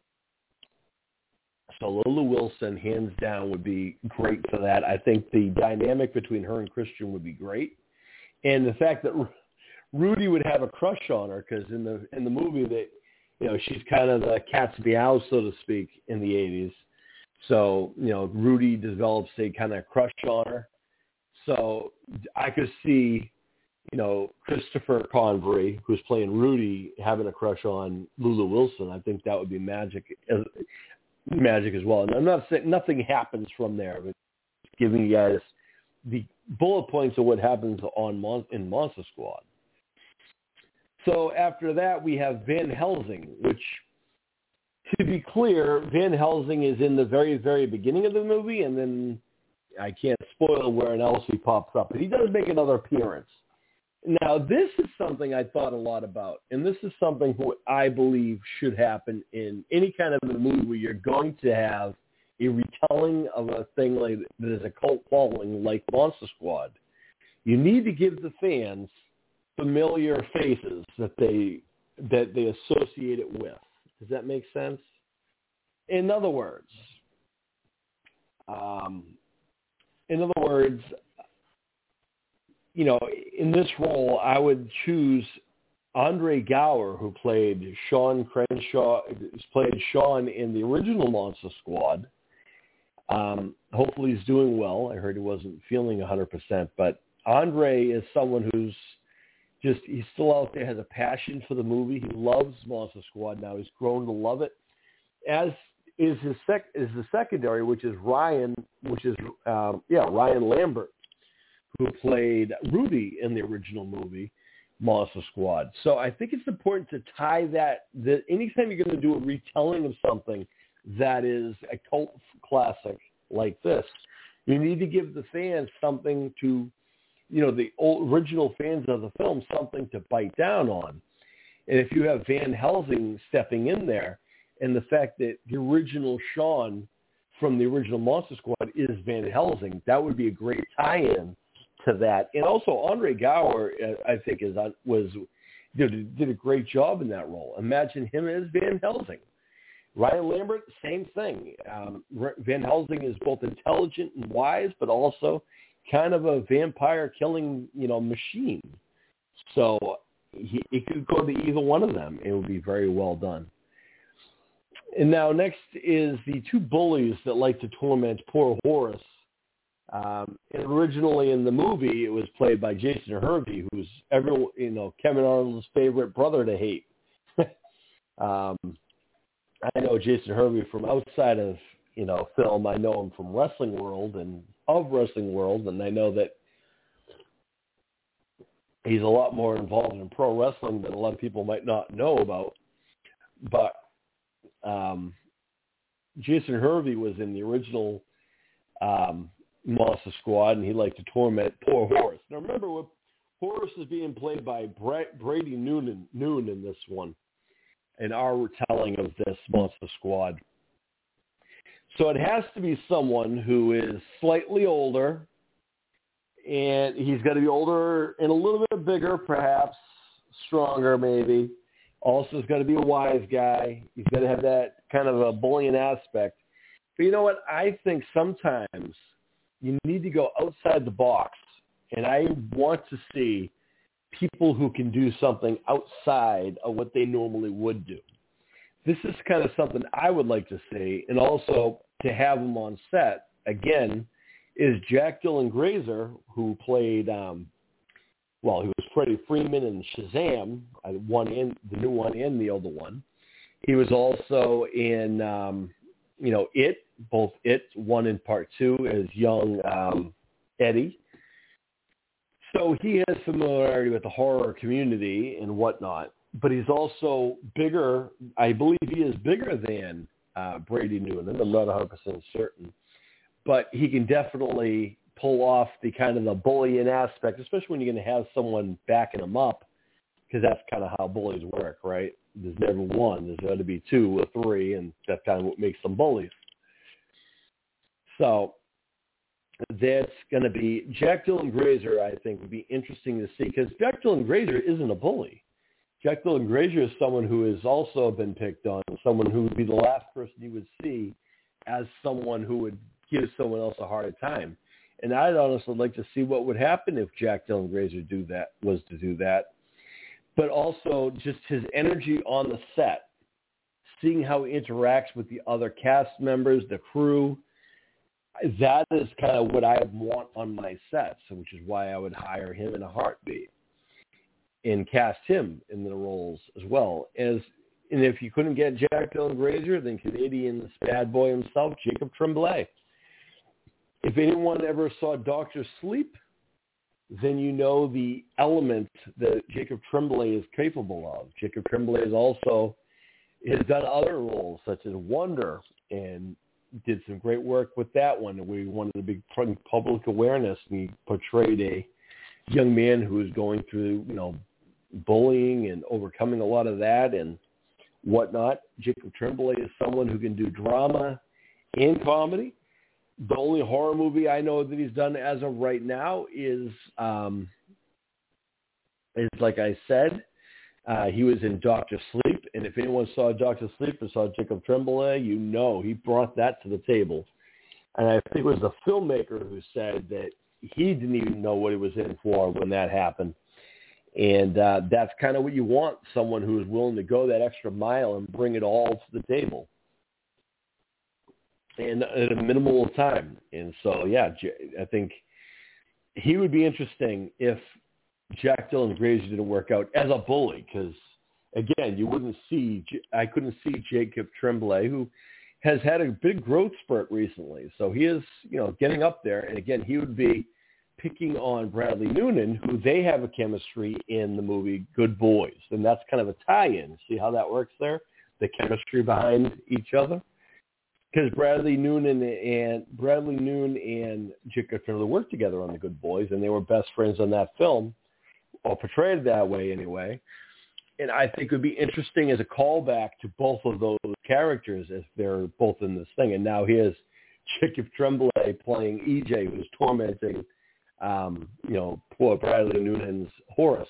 So Lulu Wilson, hands down, would be great for that. I think the dynamic between her and Christian would be great. And the fact that Rudy would have a crush on her, because in the movie that, you know, she's kind of the cat's meow, so to speak, in the 80s. So, you know, Rudy develops a kind of crush on her. So I could see, you know, Christopher Convery, who's playing Rudy, having a crush on Lulu Wilson. I think that would be magic as well. And I'm not saying nothing happens from there, but giving you guys the bullet points of what happens in Monster Squad. So after that, we have Van Helsing, which, to be clear, Van Helsing is in the very, very beginning of the movie, and then I can't spoil where else he pops up, but he does make another appearance. Now, this is something I thought a lot about, and this is something what I believe should happen in any kind of a movie where you're going to have a retelling of a thing like that is a cult following, like Monster Squad. You need to give the fans familiar faces that they associate it with. Does that make sense? In other words, you know, in this role, I would choose Andre Gower, who played Sean Crenshaw, played Sean in the original Monster Squad. Hopefully he's doing well. I heard he wasn't feeling 100%, but Andre is someone who's he's still out there, has a passion for the movie. He loves Monster Squad now. He's grown to love it, as is the secondary, which is Ryan Lambert, who played Rudy in the original movie, Monster Squad. So I think it's important to tie that anytime you're going to do a retelling of something that is a cult classic like this, you need to give the fans something to, you know, the original fans of the film, something to bite down on. And if you have Van Helsing stepping in there, and the fact that the original Sean from the original Monster Squad is Van Helsing, that would be a great tie-in to that. And also Andre Gower, I think, did a great job in that role. Imagine him as Van Helsing. Ryan Lambert, same thing. Van Helsing is both intelligent and wise, but also kind of a vampire killing, you know, machine. So it could go to either one of them. It would be very well done. And now next is the two bullies that like to torment poor Horace. And originally in the movie, it was played by Jason Hervey, who's Kevin Arnold's favorite brother to hate. I know Jason Hervey from outside of film. I know him from Wrestling World, and I know that he's a lot more involved in pro wrestling than a lot of people might not know about. But Jason Hervey was in the original Monster Squad, and he liked to torment poor Horace. Now remember, Horace is being played by Brady Noon in this one, in our retelling of this Monster Squad. So it has to be someone who is slightly older, and he's got to be older and a little bit bigger, perhaps stronger maybe. Also, he's got to be a wise guy. He's got to have that kind of a bullying aspect. But you know what? I think sometimes you need to go outside the box, and I want to see people who can do something outside of what they normally would do. This is kind of something I would like to see, and also to have him on set, again, is Jack Dylan Grazer, who played, he was Freddie Freeman in Shazam, the new one and the older one. He was also in, It, both It 1 and Part 2 as young Eddie. So he has familiarity with the horror community and whatnot, but he's also bigger. I believe he is bigger than Brady Noonan. I'm not 100% certain, but he can definitely pull off the kind of the bullying aspect, especially when you're going to have someone backing him up, because that's kind of how bullies work, right? There's never one. There's got to be two or three, and that's kind of what makes them bullies. So that's going to be Jack Dylan Grazer, I think, would be interesting to see, because Jack Dylan Grazer isn't a bully. Jack Dylan Grazer is someone who has also been picked on, someone who would be the last person you would see as someone who would give someone else a hard time. And I'd honestly like to see what would happen if Jack Dylan Grazer was to do that. But also just his energy on the set, seeing how he interacts with the other cast members, the crew, that is kind of what I want on my sets, which is why I would hire him in a heartbeat and cast him in the roles as well. And if you couldn't get Jack Dylan Grazer, then Canadian's bad boy himself, Jacob Tremblay. If anyone ever saw Dr. Sleep, then you know the element that Jacob Tremblay is capable of. Jacob Tremblay has done other roles such as Wonder, and did some great work with that one. We wanted a big public awareness, and he portrayed a young man who was going through, bullying and overcoming a lot of that and whatnot. Jacob Tremblay is someone who can do drama and comedy. The only horror movie I know that he's done as of right now is like I said, he was in Dr. Sleep, and if anyone saw Dr. Sleep or saw Jacob Tremblay, he brought that to the table. And I think it was the filmmaker who said that he didn't even know what he was in for when that happened. And that's kind of what you want, someone who is willing to go that extra mile and bring it all to the table. And at a minimal time. And so, yeah, I think he would be interesting if Jack Dylan Grazer didn't work out as a bully, because, again, I couldn't see Jacob Tremblay, who has had a big growth spurt recently. So he is, getting up there. And, again, he would be picking on Bradley Noonan, who they have a chemistry in the movie Good Boys. And that's kind of a tie-in. See how that works there? The chemistry behind each other? Because Bradley Noon and Jacob Tremblay worked together on The Good Boys, and they were best friends on that film, or portrayed that way anyway. And I think it would be interesting as a callback to both of those characters if they're both in this thing. And now here's Jacob Tremblay playing EJ, who's tormenting, poor Bradley Noonan's Horace.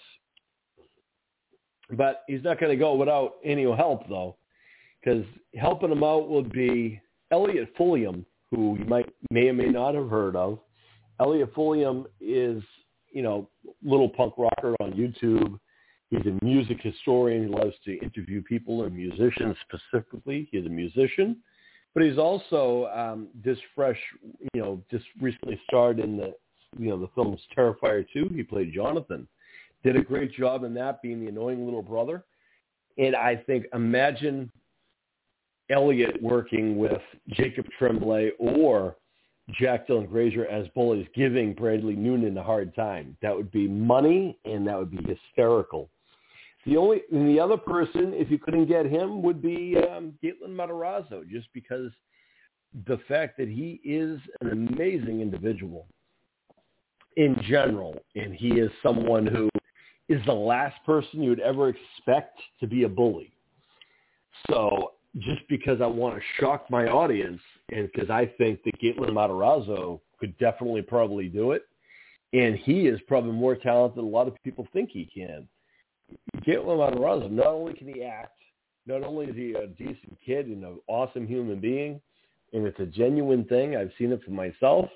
But he's not going to go without any help, though, because helping him out would be Elliot Fulliam, who you may or may not have heard of. Elliot Fulliam is, little punk rocker on YouTube. He's a music historian. He loves to interview people and musicians specifically. He's a musician. but he's also just recently starred in the film's Terrifier 2. He played Jonathan. Did a great job in that, being the annoying little brother. And I think, imagine Elliot working with Jacob Tremblay or Jack Dylan Grazer as bullies, giving Bradley Noonan a hard time. That would be money, and that would be hysterical. The other person, if you couldn't get him, would be Gatlin Matarazzo, just because the fact that he is an amazing individual in general, and he is someone who is the last person you would ever expect to be a bully. So just because I want to shock my audience, and because I think that Gatlin Matarazzo could definitely probably do it, and he is probably more talented than a lot of people think he can. Gatlin Matarazzo, not only can he act, not only is he a decent kid and an awesome human being, and it's a genuine thing, I've seen it for myself,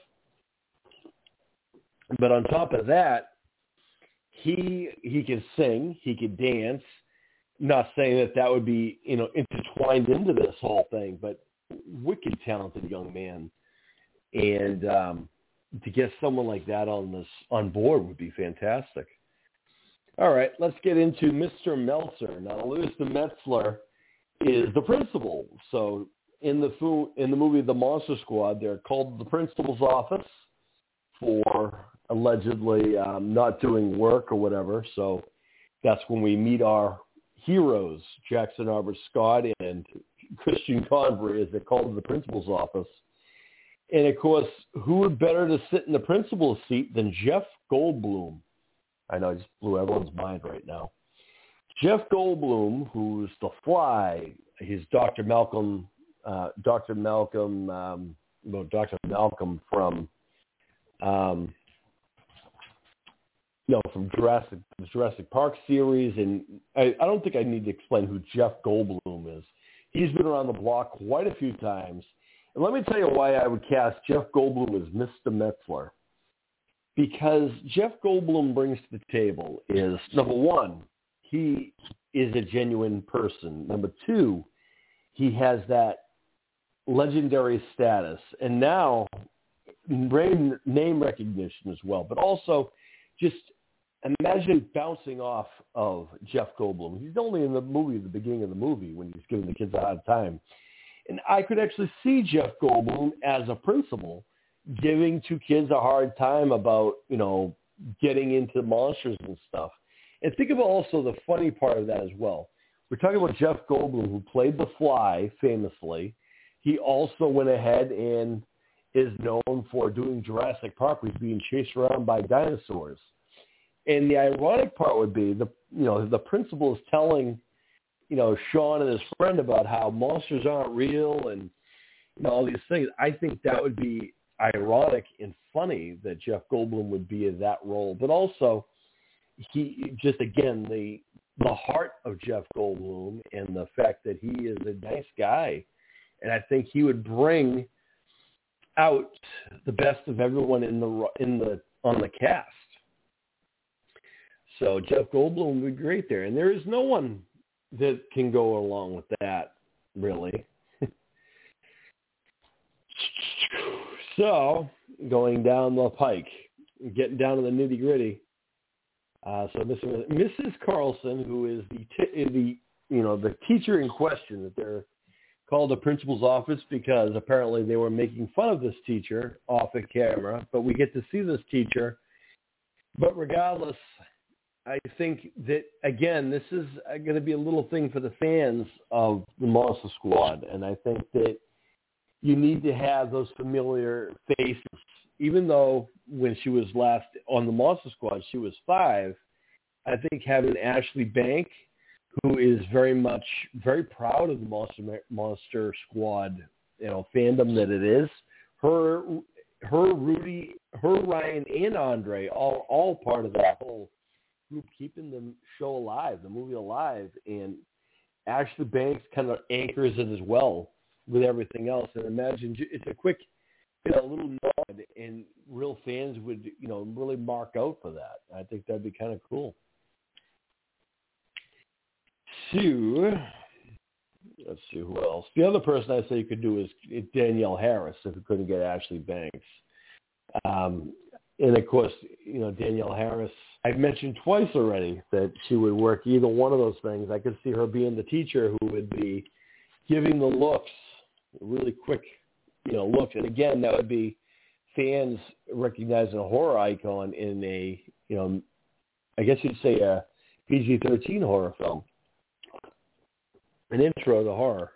but on top of that, he can sing, he can dance. Not saying that would be, intertwined into this whole thing, but wicked talented young man. And to get someone like that on board would be fantastic. All right, let's get into Mr. Meltzer. Now, Louis the Metzler is the principal. So in the movie The Monster Squad, they're called the principal's office for allegedly not doing work or whatever. So that's when we meet our heroes, Jackson Arbor Scott and Christian Convery, as they're called in the principal's office. And, of course, who would better to sit in the principal's seat than Jeff Goldblum? I know, I just blew everyone's mind right now. Jeff Goldblum, who's the Fly, he's Dr. Malcolm from Jurassic Park series, and I don't think I need to explain who Jeff Goldblum is. He's been around the block quite a few times. And let me tell you why I would cast Jeff Goldblum as Mr. Metzler. Because Jeff Goldblum brings to the table is, number one, he is a genuine person. Number two, he has that legendary status. And now, name recognition as well. But also, just imagine bouncing off of Jeff Goldblum. He's only in the movie at the beginning of the movie when he's giving the kids a hard time. And I could actually see Jeff Goldblum as a principal giving two kids a hard time about, getting into monsters and stuff. And think about also the funny part of that as well. We're talking about Jeff Goldblum, who played The Fly famously. He also went ahead and is known for doing Jurassic Park, where he's being chased around by dinosaurs. And the ironic part would be the principal is telling, Sean and his friend about how monsters aren't real and all these things. I think that would be ironic and funny that Jeff Goldblum would be in that role. But also, he just, again, the heart of Jeff Goldblum and the fact that he is a nice guy. And I think he would bring out the best of everyone on the cast. So Jeff Goldblum would be great there. And there is no one that can go along with that, really. So, going down the pike, getting down to the nitty-gritty. So Mrs. Carlson, who is the teacher in question, that they're called the principal's office because apparently they were making fun of this teacher off the camera, but we get to see this teacher. But regardless, I think that, again, this is going to be a little thing for the fans of the Monster Squad, and I think that you need to have those familiar faces. Even though when she was last on the Monster Squad, she was 5, I think having Ashley Bank, who is very proud of the Monster Squad, fandom that it is, her Rudy, her Ryan, and Andre, all part of that whole group keeping the show alive, the movie alive, and Ashley Banks kind of anchors it as well with everything else. And imagine it's a quick, little nod, and real fans would, really mark out for that. I think that'd be kind of cool. So, let's see who else. The other person I say you could do is Danielle Harris if you couldn't get Ashley Banks. And of course, Danielle Harris, I've mentioned twice already that she would work either one of those things. I could see her being the teacher who would be giving the looks, really quick, looks. And again, that would be fans recognizing a horror icon in a, I guess you'd say a PG-13 horror film. An intro to horror.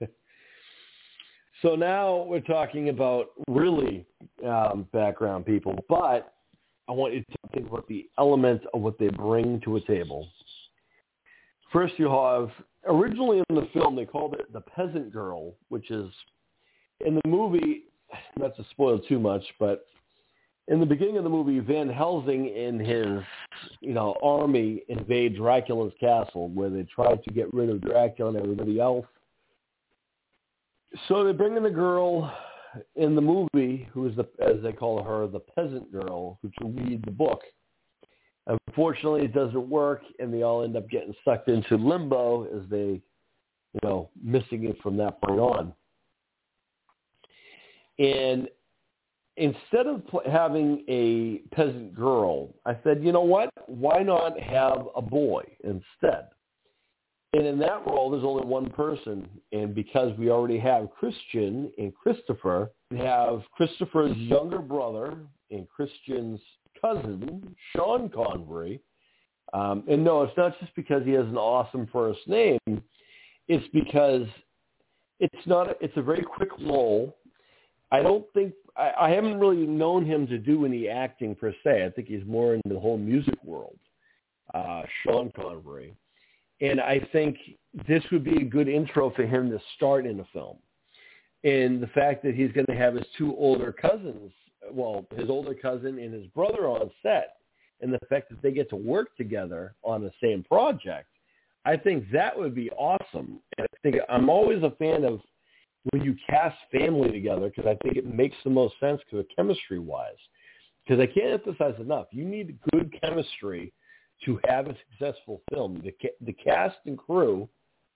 So now we're talking about really background people, but I want you to think about the elements of what they bring to a table. First you have, originally in the film they called it The Peasant Girl, which is, in the movie, not to spoil too much, but in the beginning of the movie, Van Helsing and his, army invade Dracula's castle, where they try to get rid of Dracula and everybody else. So they bring in a girl in the movie who is, as they call her, the peasant girl, who can read the book. Unfortunately, it doesn't work, and they all end up getting sucked into limbo as they, missing it from that point on. And instead of having a peasant girl, I said, you know what? Why not have a boy instead? And in that role, there's only one person. And because we already have Christian and Christopher, we have Christopher's younger brother and Christian's cousin, Sean Connery. And no, it's not just because he has an awesome first name. It's because it's a very quick role. I haven't really known him to do any acting per se. I think he's more in the whole music world, Sean Connery. And I think this would be a good intro for him to start in a film. And the fact that he's going to have his two older cousins, his older cousin and his brother on set, and the fact that they get to work together on the same project, I think that would be awesome. And I think I'm always a fan of when you cast family together, because I think it makes the most sense chemistry-wise. Because I can't emphasize enough, you need good chemistry to have a successful film. The cast and crew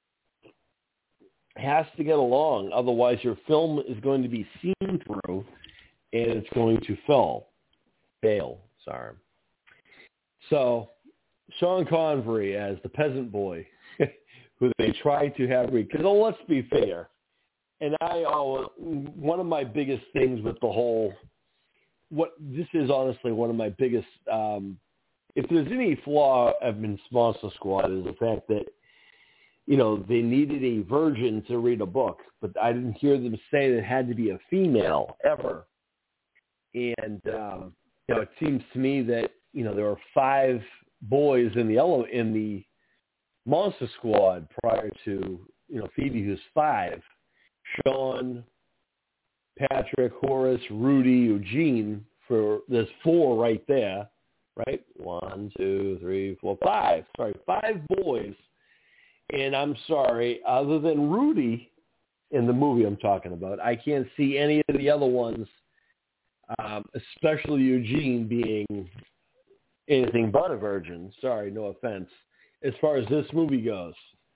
has to get along. Otherwise, your film is going to be seen through, and it's going to fail. Sorry. So, Sean Connery as the peasant boy, who they try to have because let's be fair. And one of my biggest things with the whole, this is honestly one of my biggest, if there's any flaw in Monster Squad, is the fact that, they needed a virgin to read a book, but I didn't hear them say that it had to be a female ever. And, it seems to me that, there were 5 boys in the Monster Squad prior to, Phoebe, who's 5. Sean, Patrick, Horace, Rudy, Eugene, there's 4 right there, right? 1, 2, 3, 4, 5. Sorry, 5 boys. And I'm sorry, other than Rudy in the movie I'm talking about, I can't see any of the other ones, especially Eugene, being anything but a virgin. Sorry, no offense. As far as this movie goes,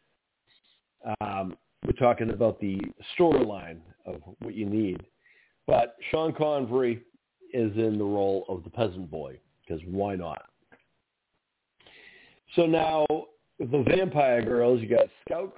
we're talking about the storyline of what you need. But Sean Connery is in the role of the peasant boy, because why not? So now, the vampire girls, you got Scout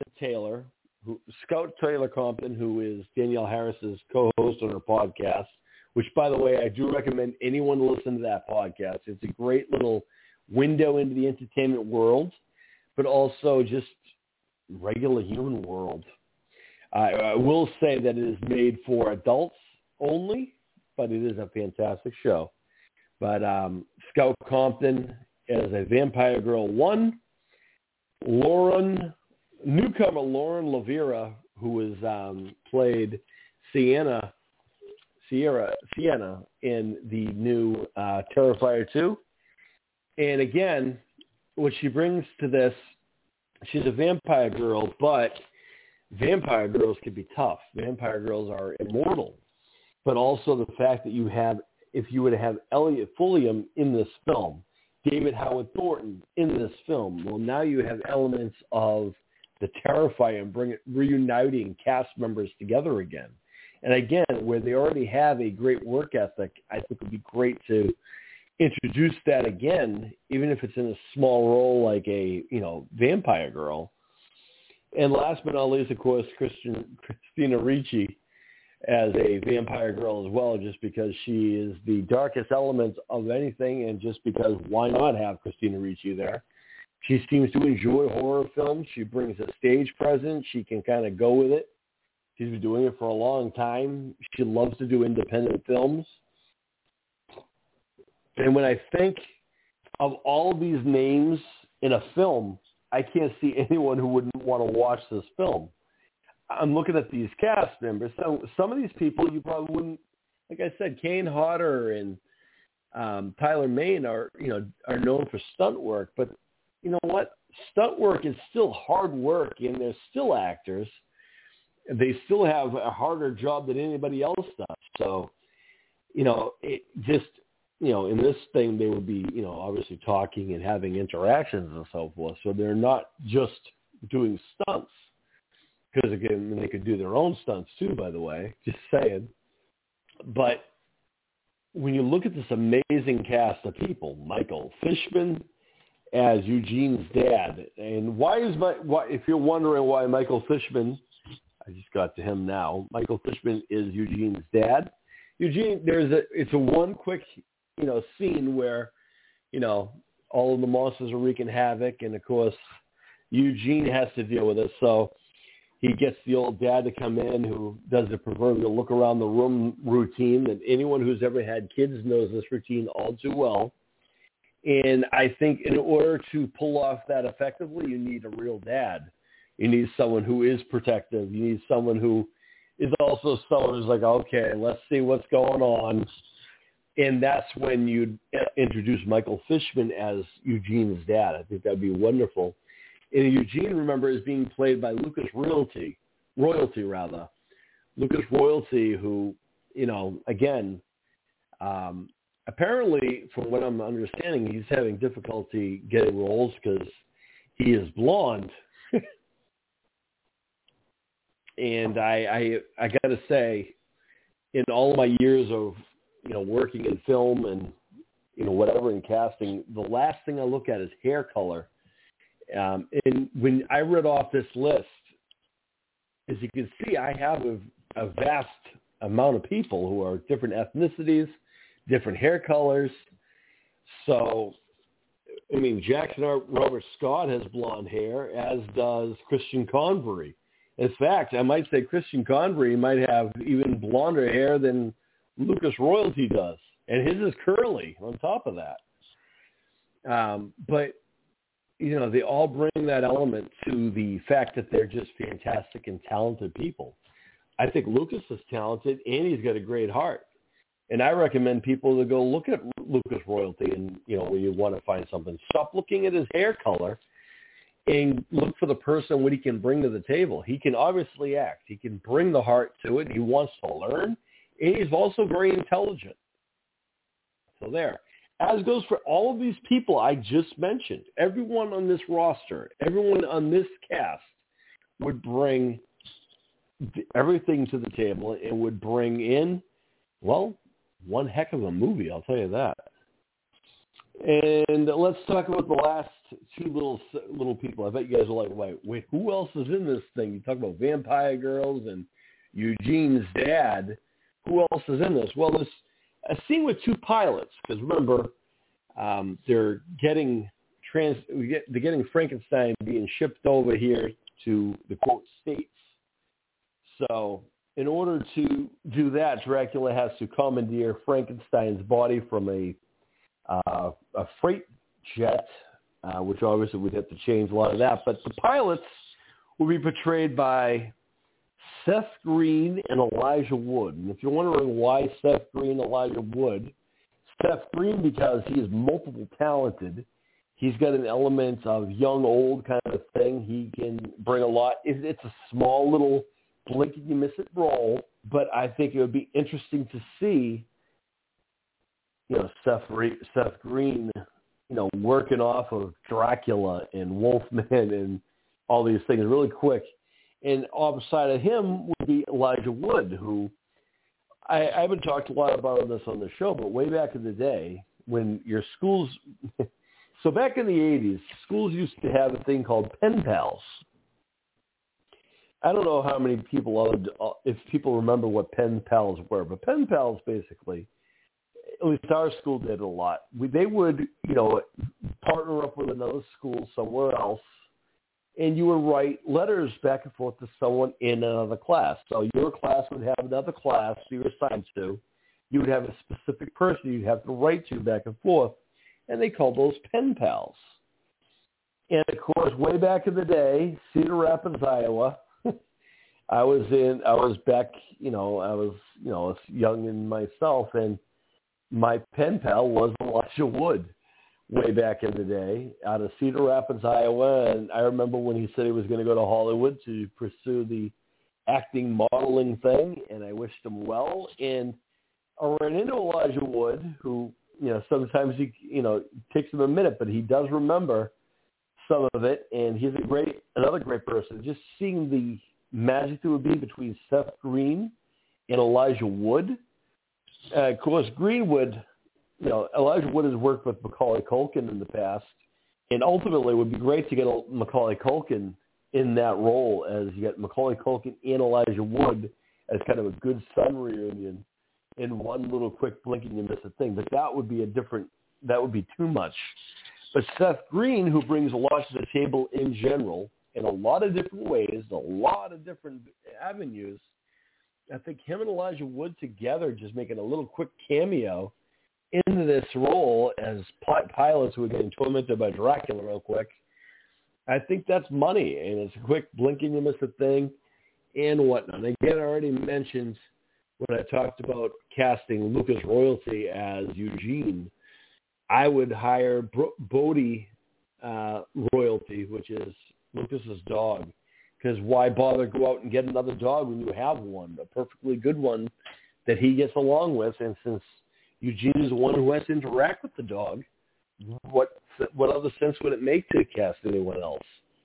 Taylor Compton, who is Danielle Harris's co-host on her podcast, which, by the way, I do recommend anyone to listen to that podcast. It's a great little window into the entertainment world, but also just regular human world. I will say that it is made for adults only, but it is a fantastic show. But Scout Compton as a Vampire Girl 1, newcomer Lauren Lavera, who has played Sienna in the new Terrifier 2. And again, what she brings to this, she's a vampire girl, but vampire girls can be tough. Vampire girls are immortal. But also the fact that if you were to have Elliot Fulliam in this film, David Howard Thornton in this film, well, now you have elements of the Terrifier and reuniting cast members together again. And again, where they already have a great work ethic, I think it would be great to introduce that again, even if it's in a small role like a, vampire girl. And last but not least, of course, Christina Ricci as a vampire girl as well, just because she is the darkest element of anything, and just because why not have Christina Ricci there? She seems to enjoy horror films. She brings a stage presence. She can kind of go with it. She's been doing it for a long time. She loves to do independent films. And when I think of all these names in a film, I can't see anyone who wouldn't want to watch this film. I'm looking at these cast members. So some of these people you probably wouldn't, like I said, Kane Hodder and Tyler Mane are known for stunt work. But you know what? Stunt work is still hard work, and they're still actors. They still have a harder job than anybody else does. So, it just, in this thing, they would be, obviously talking and having interactions and so forth. So they're not just doing stunts. Because, again, they could do their own stunts, too, by the way, just saying. But when you look at this amazing cast of people, Michael Fishman as Eugene's dad, and if you're wondering why Michael Fishman, I just got to him now, Michael Fishman is Eugene's dad. Eugene, it's a one quick, scene where, all of the monsters are wreaking havoc, and, of course, Eugene has to deal with it, so he gets the old dad to come in who does the proverbial look around the room routine that anyone who's ever had kids knows this routine all too well. And I think in order to pull off that effectively, you need a real dad. You need someone who is protective. You need someone who is also someone who's like, okay, let's see what's going on. And that's when you introduce Michael Fishman as Eugene's dad. I think that would be wonderful. And Eugene, remember, is being played by Lucas Royalty. Lucas Royalty, who, again, apparently, from what I'm understanding, he's having difficulty getting roles because he is blonde. And I got to say, in all of my years of, working in film and, whatever in casting, the last thing I look at is hair color. And when I read off this list, as you can see, I have a vast amount of people who are different ethnicities, different hair colors. So, Jackson Robert Scott has blonde hair, as does Christian Convery. In fact, I might say Christian Convery might have even blonder hair than Lucas Royalty does. And his is curly on top of that. But they all bring that element to the fact that they're just fantastic and talented people. I think Lucas is talented, and he's got a great heart. And I recommend people to go look at Lucas Royalty and, when you want to find something. Stop looking at his hair color and look for the person, what he can bring to the table. He can obviously act. He can bring the heart to it. He wants to learn. And he's also very intelligent. So there. As goes for all of these people I just mentioned, everyone on this roster, everyone on this cast would bring everything to the table and would bring in, well, one heck of a movie, I'll tell you that. And let's talk about the last two little people. I bet you guys are like, wait, who else is in this thing? You talk about vampire girls and Eugene's dad. Who else is in this? Well, there's a scene with two pilots, because remember, they're getting Frankenstein being shipped over here to the quote States. So in order to do that, Dracula has to commandeer Frankenstein's body from a freight jet, which obviously would have to change a lot of that. But the pilots will be portrayed by Seth Green and Elijah Wood. And if you're wondering why Seth Green and Elijah Wood, Seth Green, because he is multiple talented. He's got an element of young, old kind of thing. He can bring a lot. It's a small little blink and you miss it role, but I think it would be interesting to see, Seth Green, working off of Dracula and Wolfman and all these things really quick. And opposite of him would be Elijah Wood, who I haven't talked a lot about this on the show, but way back in the day when your schools, so back in the 80s, schools used to have a thing called pen pals. I don't know how many people, if people remember what pen pals were, but pen pals basically, at least our school did a lot. They would, partner up with another school somewhere else, and you would write letters back and forth to someone in another class. So your class would have another class you were assigned to. You would have a specific person you'd have to write to back and forth, and they called those pen pals. And, of course, way back in the day, Cedar Rapids, Iowa, I was young in myself, and my pen pal was Elijah Wood way back in the day out of Cedar Rapids, Iowa. And I remember when he said he was going to go to Hollywood to pursue the acting modeling thing, and I wished him well. And I ran into Elijah Wood, who, sometimes he, takes him a minute, but he does remember some of it, and he's another great person. Just seeing the magic that would be between Seth Green and Elijah Wood. Of course, Greenwood, Elijah Wood has worked with Macaulay Culkin in the past, and ultimately it would be great to get Macaulay Culkin in that role, as you get Macaulay Culkin and Elijah Wood as kind of a good son reunion in one little quick blink and you miss a thing. But that would be too much. But Seth Green, who brings a lot to the table in general, in a lot of different ways, a lot of different avenues, I think him and Elijah Wood together just making a little quick cameo into this role as pilots who are getting tormented by Dracula real quick. I think that's money, and it's a quick blink and you miss a thing and whatnot. Again, I already mentioned when I talked about casting Lucas Royalty as Eugene, I would hire Bodie Royalty, which is Lucas's dog, because why bother go out and get another dog when you have one, a perfectly good one that he gets along with? And since Eugene is the one who has to interact with the dog, what other sense would it make to cast anyone else?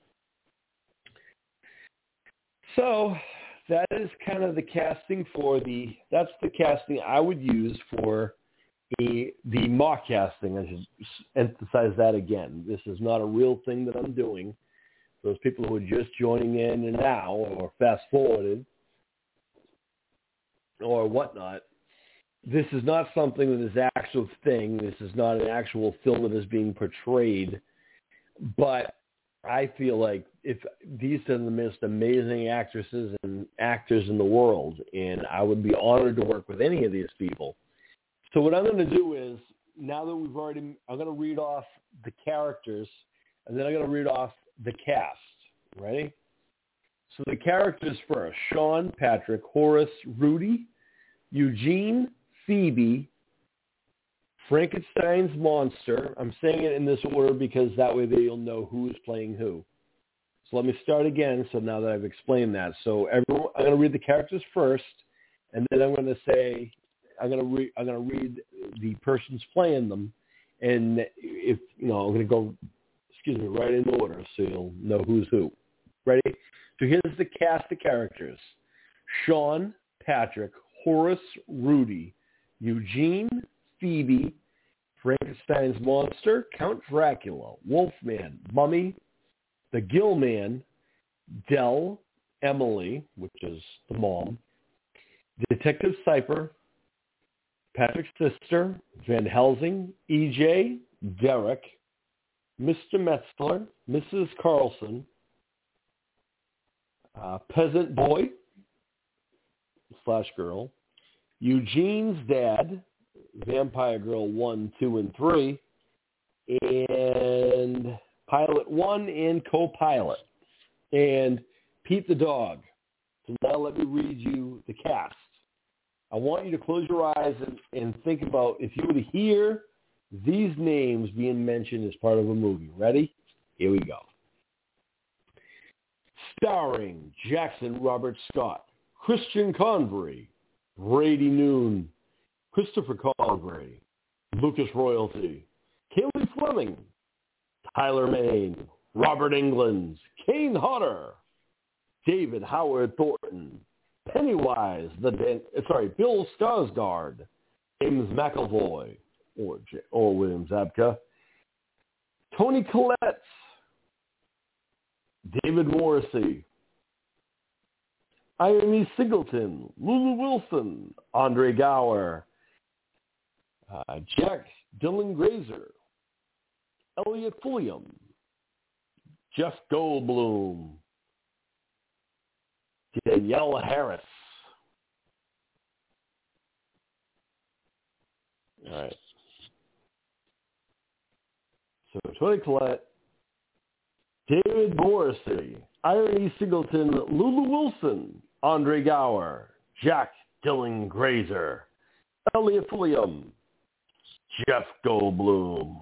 So that is kind of the casting that's the casting I would use for the mock casting. I should emphasize that again. This is not a real thing that I'm doing. Those people who are just joining in now or fast-forwarded or whatnot, this is not something that is an actual thing. This is not an actual film that is being portrayed. But I feel like if these are the most amazing actresses and actors in the world, and I would be honored to work with any of these people. So what I'm going to do is, now that I'm going to read off the characters, and then I'm going to read off the cast. Ready? So the characters first: Sean, Patrick, Horace, Rudy, Eugene, Phoebe, Frankenstein's monster. I'm saying it in this order because that way you'll know who's playing who. So let me start again. So now that I've explained that, so I'm going to read the characters first, and then I'm going to say I'm going to read the persons playing them, and if I'm going to go, right in order, so you'll know who's who. Ready? So here's the cast of characters: Sean, Patrick, Horace, Rudy, Eugene, Phoebe, Frankenstein's monster, Count Dracula, Wolfman, Mummy, the Gill Man, Dell, Emily, which is the mom, Detective Cypher, Patrick's sister, Van Helsing, EJ, Derek, Mr. Metzler, Mrs. Carlson, Peasant Boy / Girl, Eugene's dad, Vampire Girl 1, 2, and 3, and Pilot 1 and co-pilot, and Pete the dog. So now let me read you the cast. I want you to close your eyes and think about if you were to hear these names being mentioned as part of a movie. Ready? Here we go. Starring Jackson Robert Scott, Christian Convery, Brady Noon, Christopher Convery, Lucas Royalty, Kaylee Fleming, Tyler Maine, Robert Englund, Kane Hodder, David Howard Thornton, Pennywise, Bill Skarsgård, James McAvoy, or William Zabka, Toni Collette, David Morrissey, Irene Singleton, Lulu Wilson, Andre Gower, Jack Dylan Grazer, Elliot Fulliam, Jeff Goldblum, Danielle Harris. All right. So Toni Collette, David Morrissey, Irene Singleton, Lulu Wilson, Andre Gower, Jack Dylan Grazer, Elliot Fulliam, Jeff Goldblum.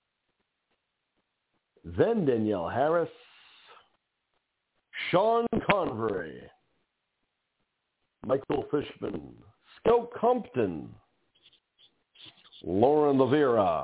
Then Danielle Harris, Sean Connery, Michael Fishman, Scout Compton, Lauren Lavera,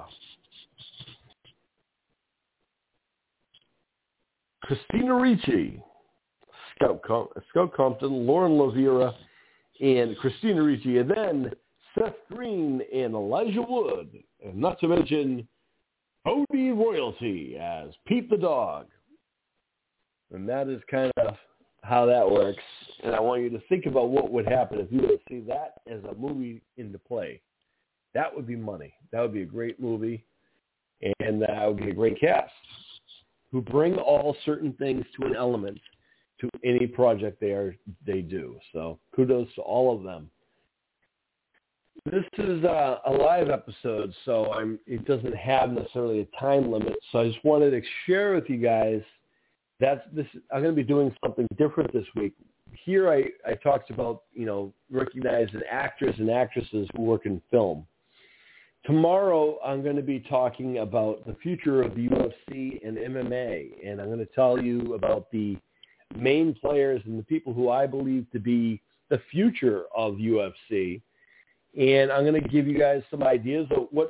Christina Ricci, Scout Compton, Lauren Lavera, and Christina Ricci, and then Seth Green and Elijah Wood, and not to mention Bodie Royalty as Pete the Dog. And that is kind of how that works. And I want you to think about what would happen if you were to see that as a movie into play. That would be money. That would be a great movie. And that would be a great cast who bring all certain things to an element to any project they do. So kudos to all of them. This is a live episode, so it doesn't have necessarily a time limit. So I just wanted to share with you guys I'm going to be doing something different this week. Here I talked about, recognizing actors and actresses who work in film. Tomorrow I'm going to be talking about the future of the UFC and MMA, and I'm going to tell you about the main players and the people who I believe to be the future of UFC. And I'm going to give you guys some ideas of what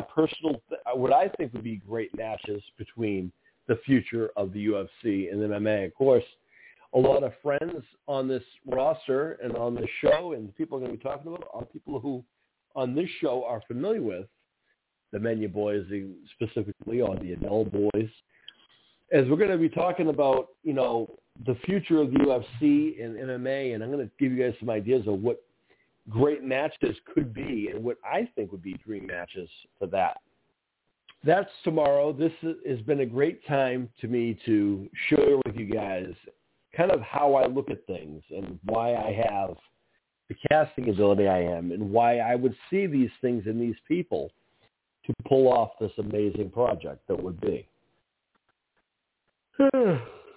I think would be great matches between the future of the UFC and MMA. Of course, a lot of friends on this roster and on this show and the people I'm going to be talking about are people who on this show are familiar with the Menu Boys, specifically, or the Adele Boys, as we're going to be talking about, the future of the UFC and MMA, and I'm going to give you guys some ideas of what great matches could be and what I think would be dream matches for that. That's tomorrow. This has been a great time to me to share with you guys kind of how I look at things and why I have the casting ability I am and why I would see these things in these people to pull off this amazing project that would be. And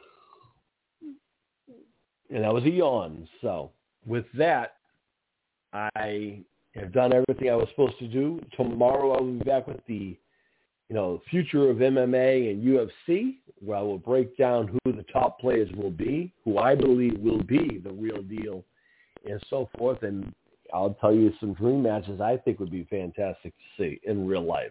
that was a yawn. So with that, I have done everything I was supposed to do. Tomorrow I will be back with the future of MMA and UFC, where I will break down who the top players will be, who I believe will be the real deal, and so forth. And I'll tell you some dream matches I think would be fantastic to see in real life.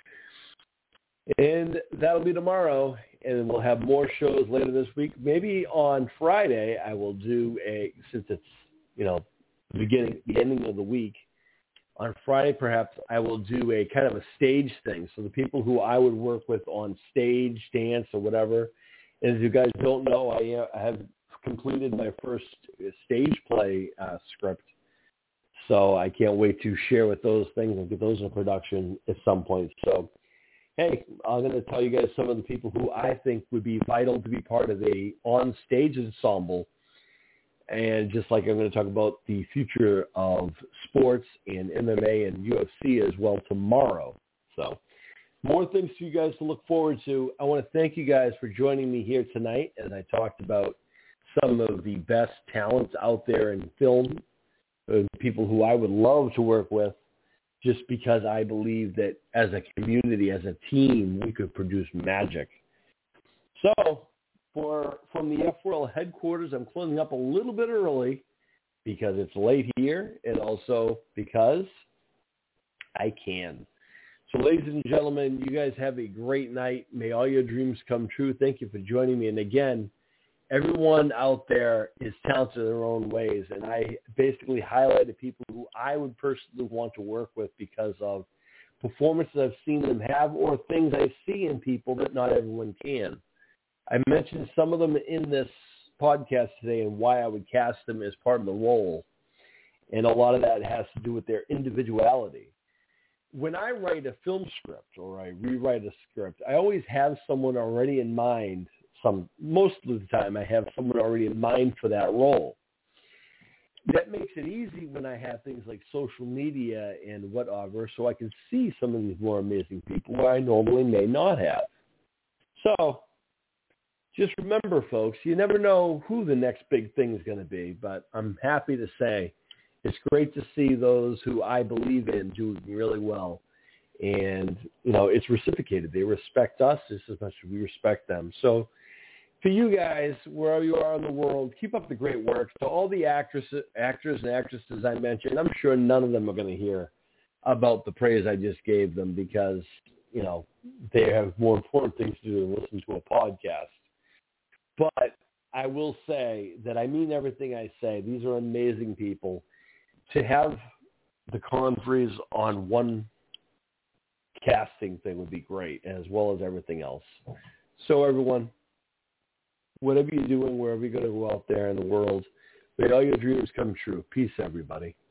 And that'll be tomorrow, and we'll have more shows later this week. Maybe on Friday I will do since it's, the beginning of the week, on Friday, perhaps I will do a kind of a stage thing. So the people who I would work with on stage, dance, or whatever. And as you guys don't know, I have completed my first stage play script. So I can't wait to share with those things and get those in production at some point. So, hey, I'm going to tell you guys some of the people who I think would be vital to be part of a on-stage ensemble. And just like I'm going to talk about the future of sports and MMA and UFC as well tomorrow. So more things for you guys to look forward to. I want to thank you guys for joining me here tonight as I talked about some of the best talents out there in film, people who I would love to work with, just because I believe that as a community, as a team, we could produce magic. So from the F-World headquarters, I'm closing up a little bit early because it's late here and also because I can. So, ladies and gentlemen, you guys have a great night. May all your dreams come true. Thank you for joining me. And again, everyone out there is talented in their own ways, and I basically highlighted people who I would personally want to work with because of performances I've seen them have or things I see in people that not everyone can. I mentioned some of them in this podcast today and why I would cast them as part of the role, and a lot of that has to do with their individuality. When I write a film script or I rewrite a script, I always have someone already in mind. Most of the time I have someone already in mind for that role. That makes it easy when I have things like social media and whatever, so I can see some of these more amazing people where I normally may not have. So just remember, folks, you never know who the next big thing is going to be, but I'm happy to say it's great to see those who I believe in doing really well. And, it's reciprocated. They respect us just as much as we respect them. So for you guys, wherever you are in the world, keep up the great work. To all the actors and actresses I mentioned, I'm sure none of them are going to hear about the praise I just gave them because, they have more important things to do than listen to a podcast. But I will say that I mean everything I say. These are amazing people. To have the Converies on one casting thing would be great, as well as everything else. So everyone, whatever you're doing, wherever you're going to go out there in the world, may all your dreams come true. Peace, everybody.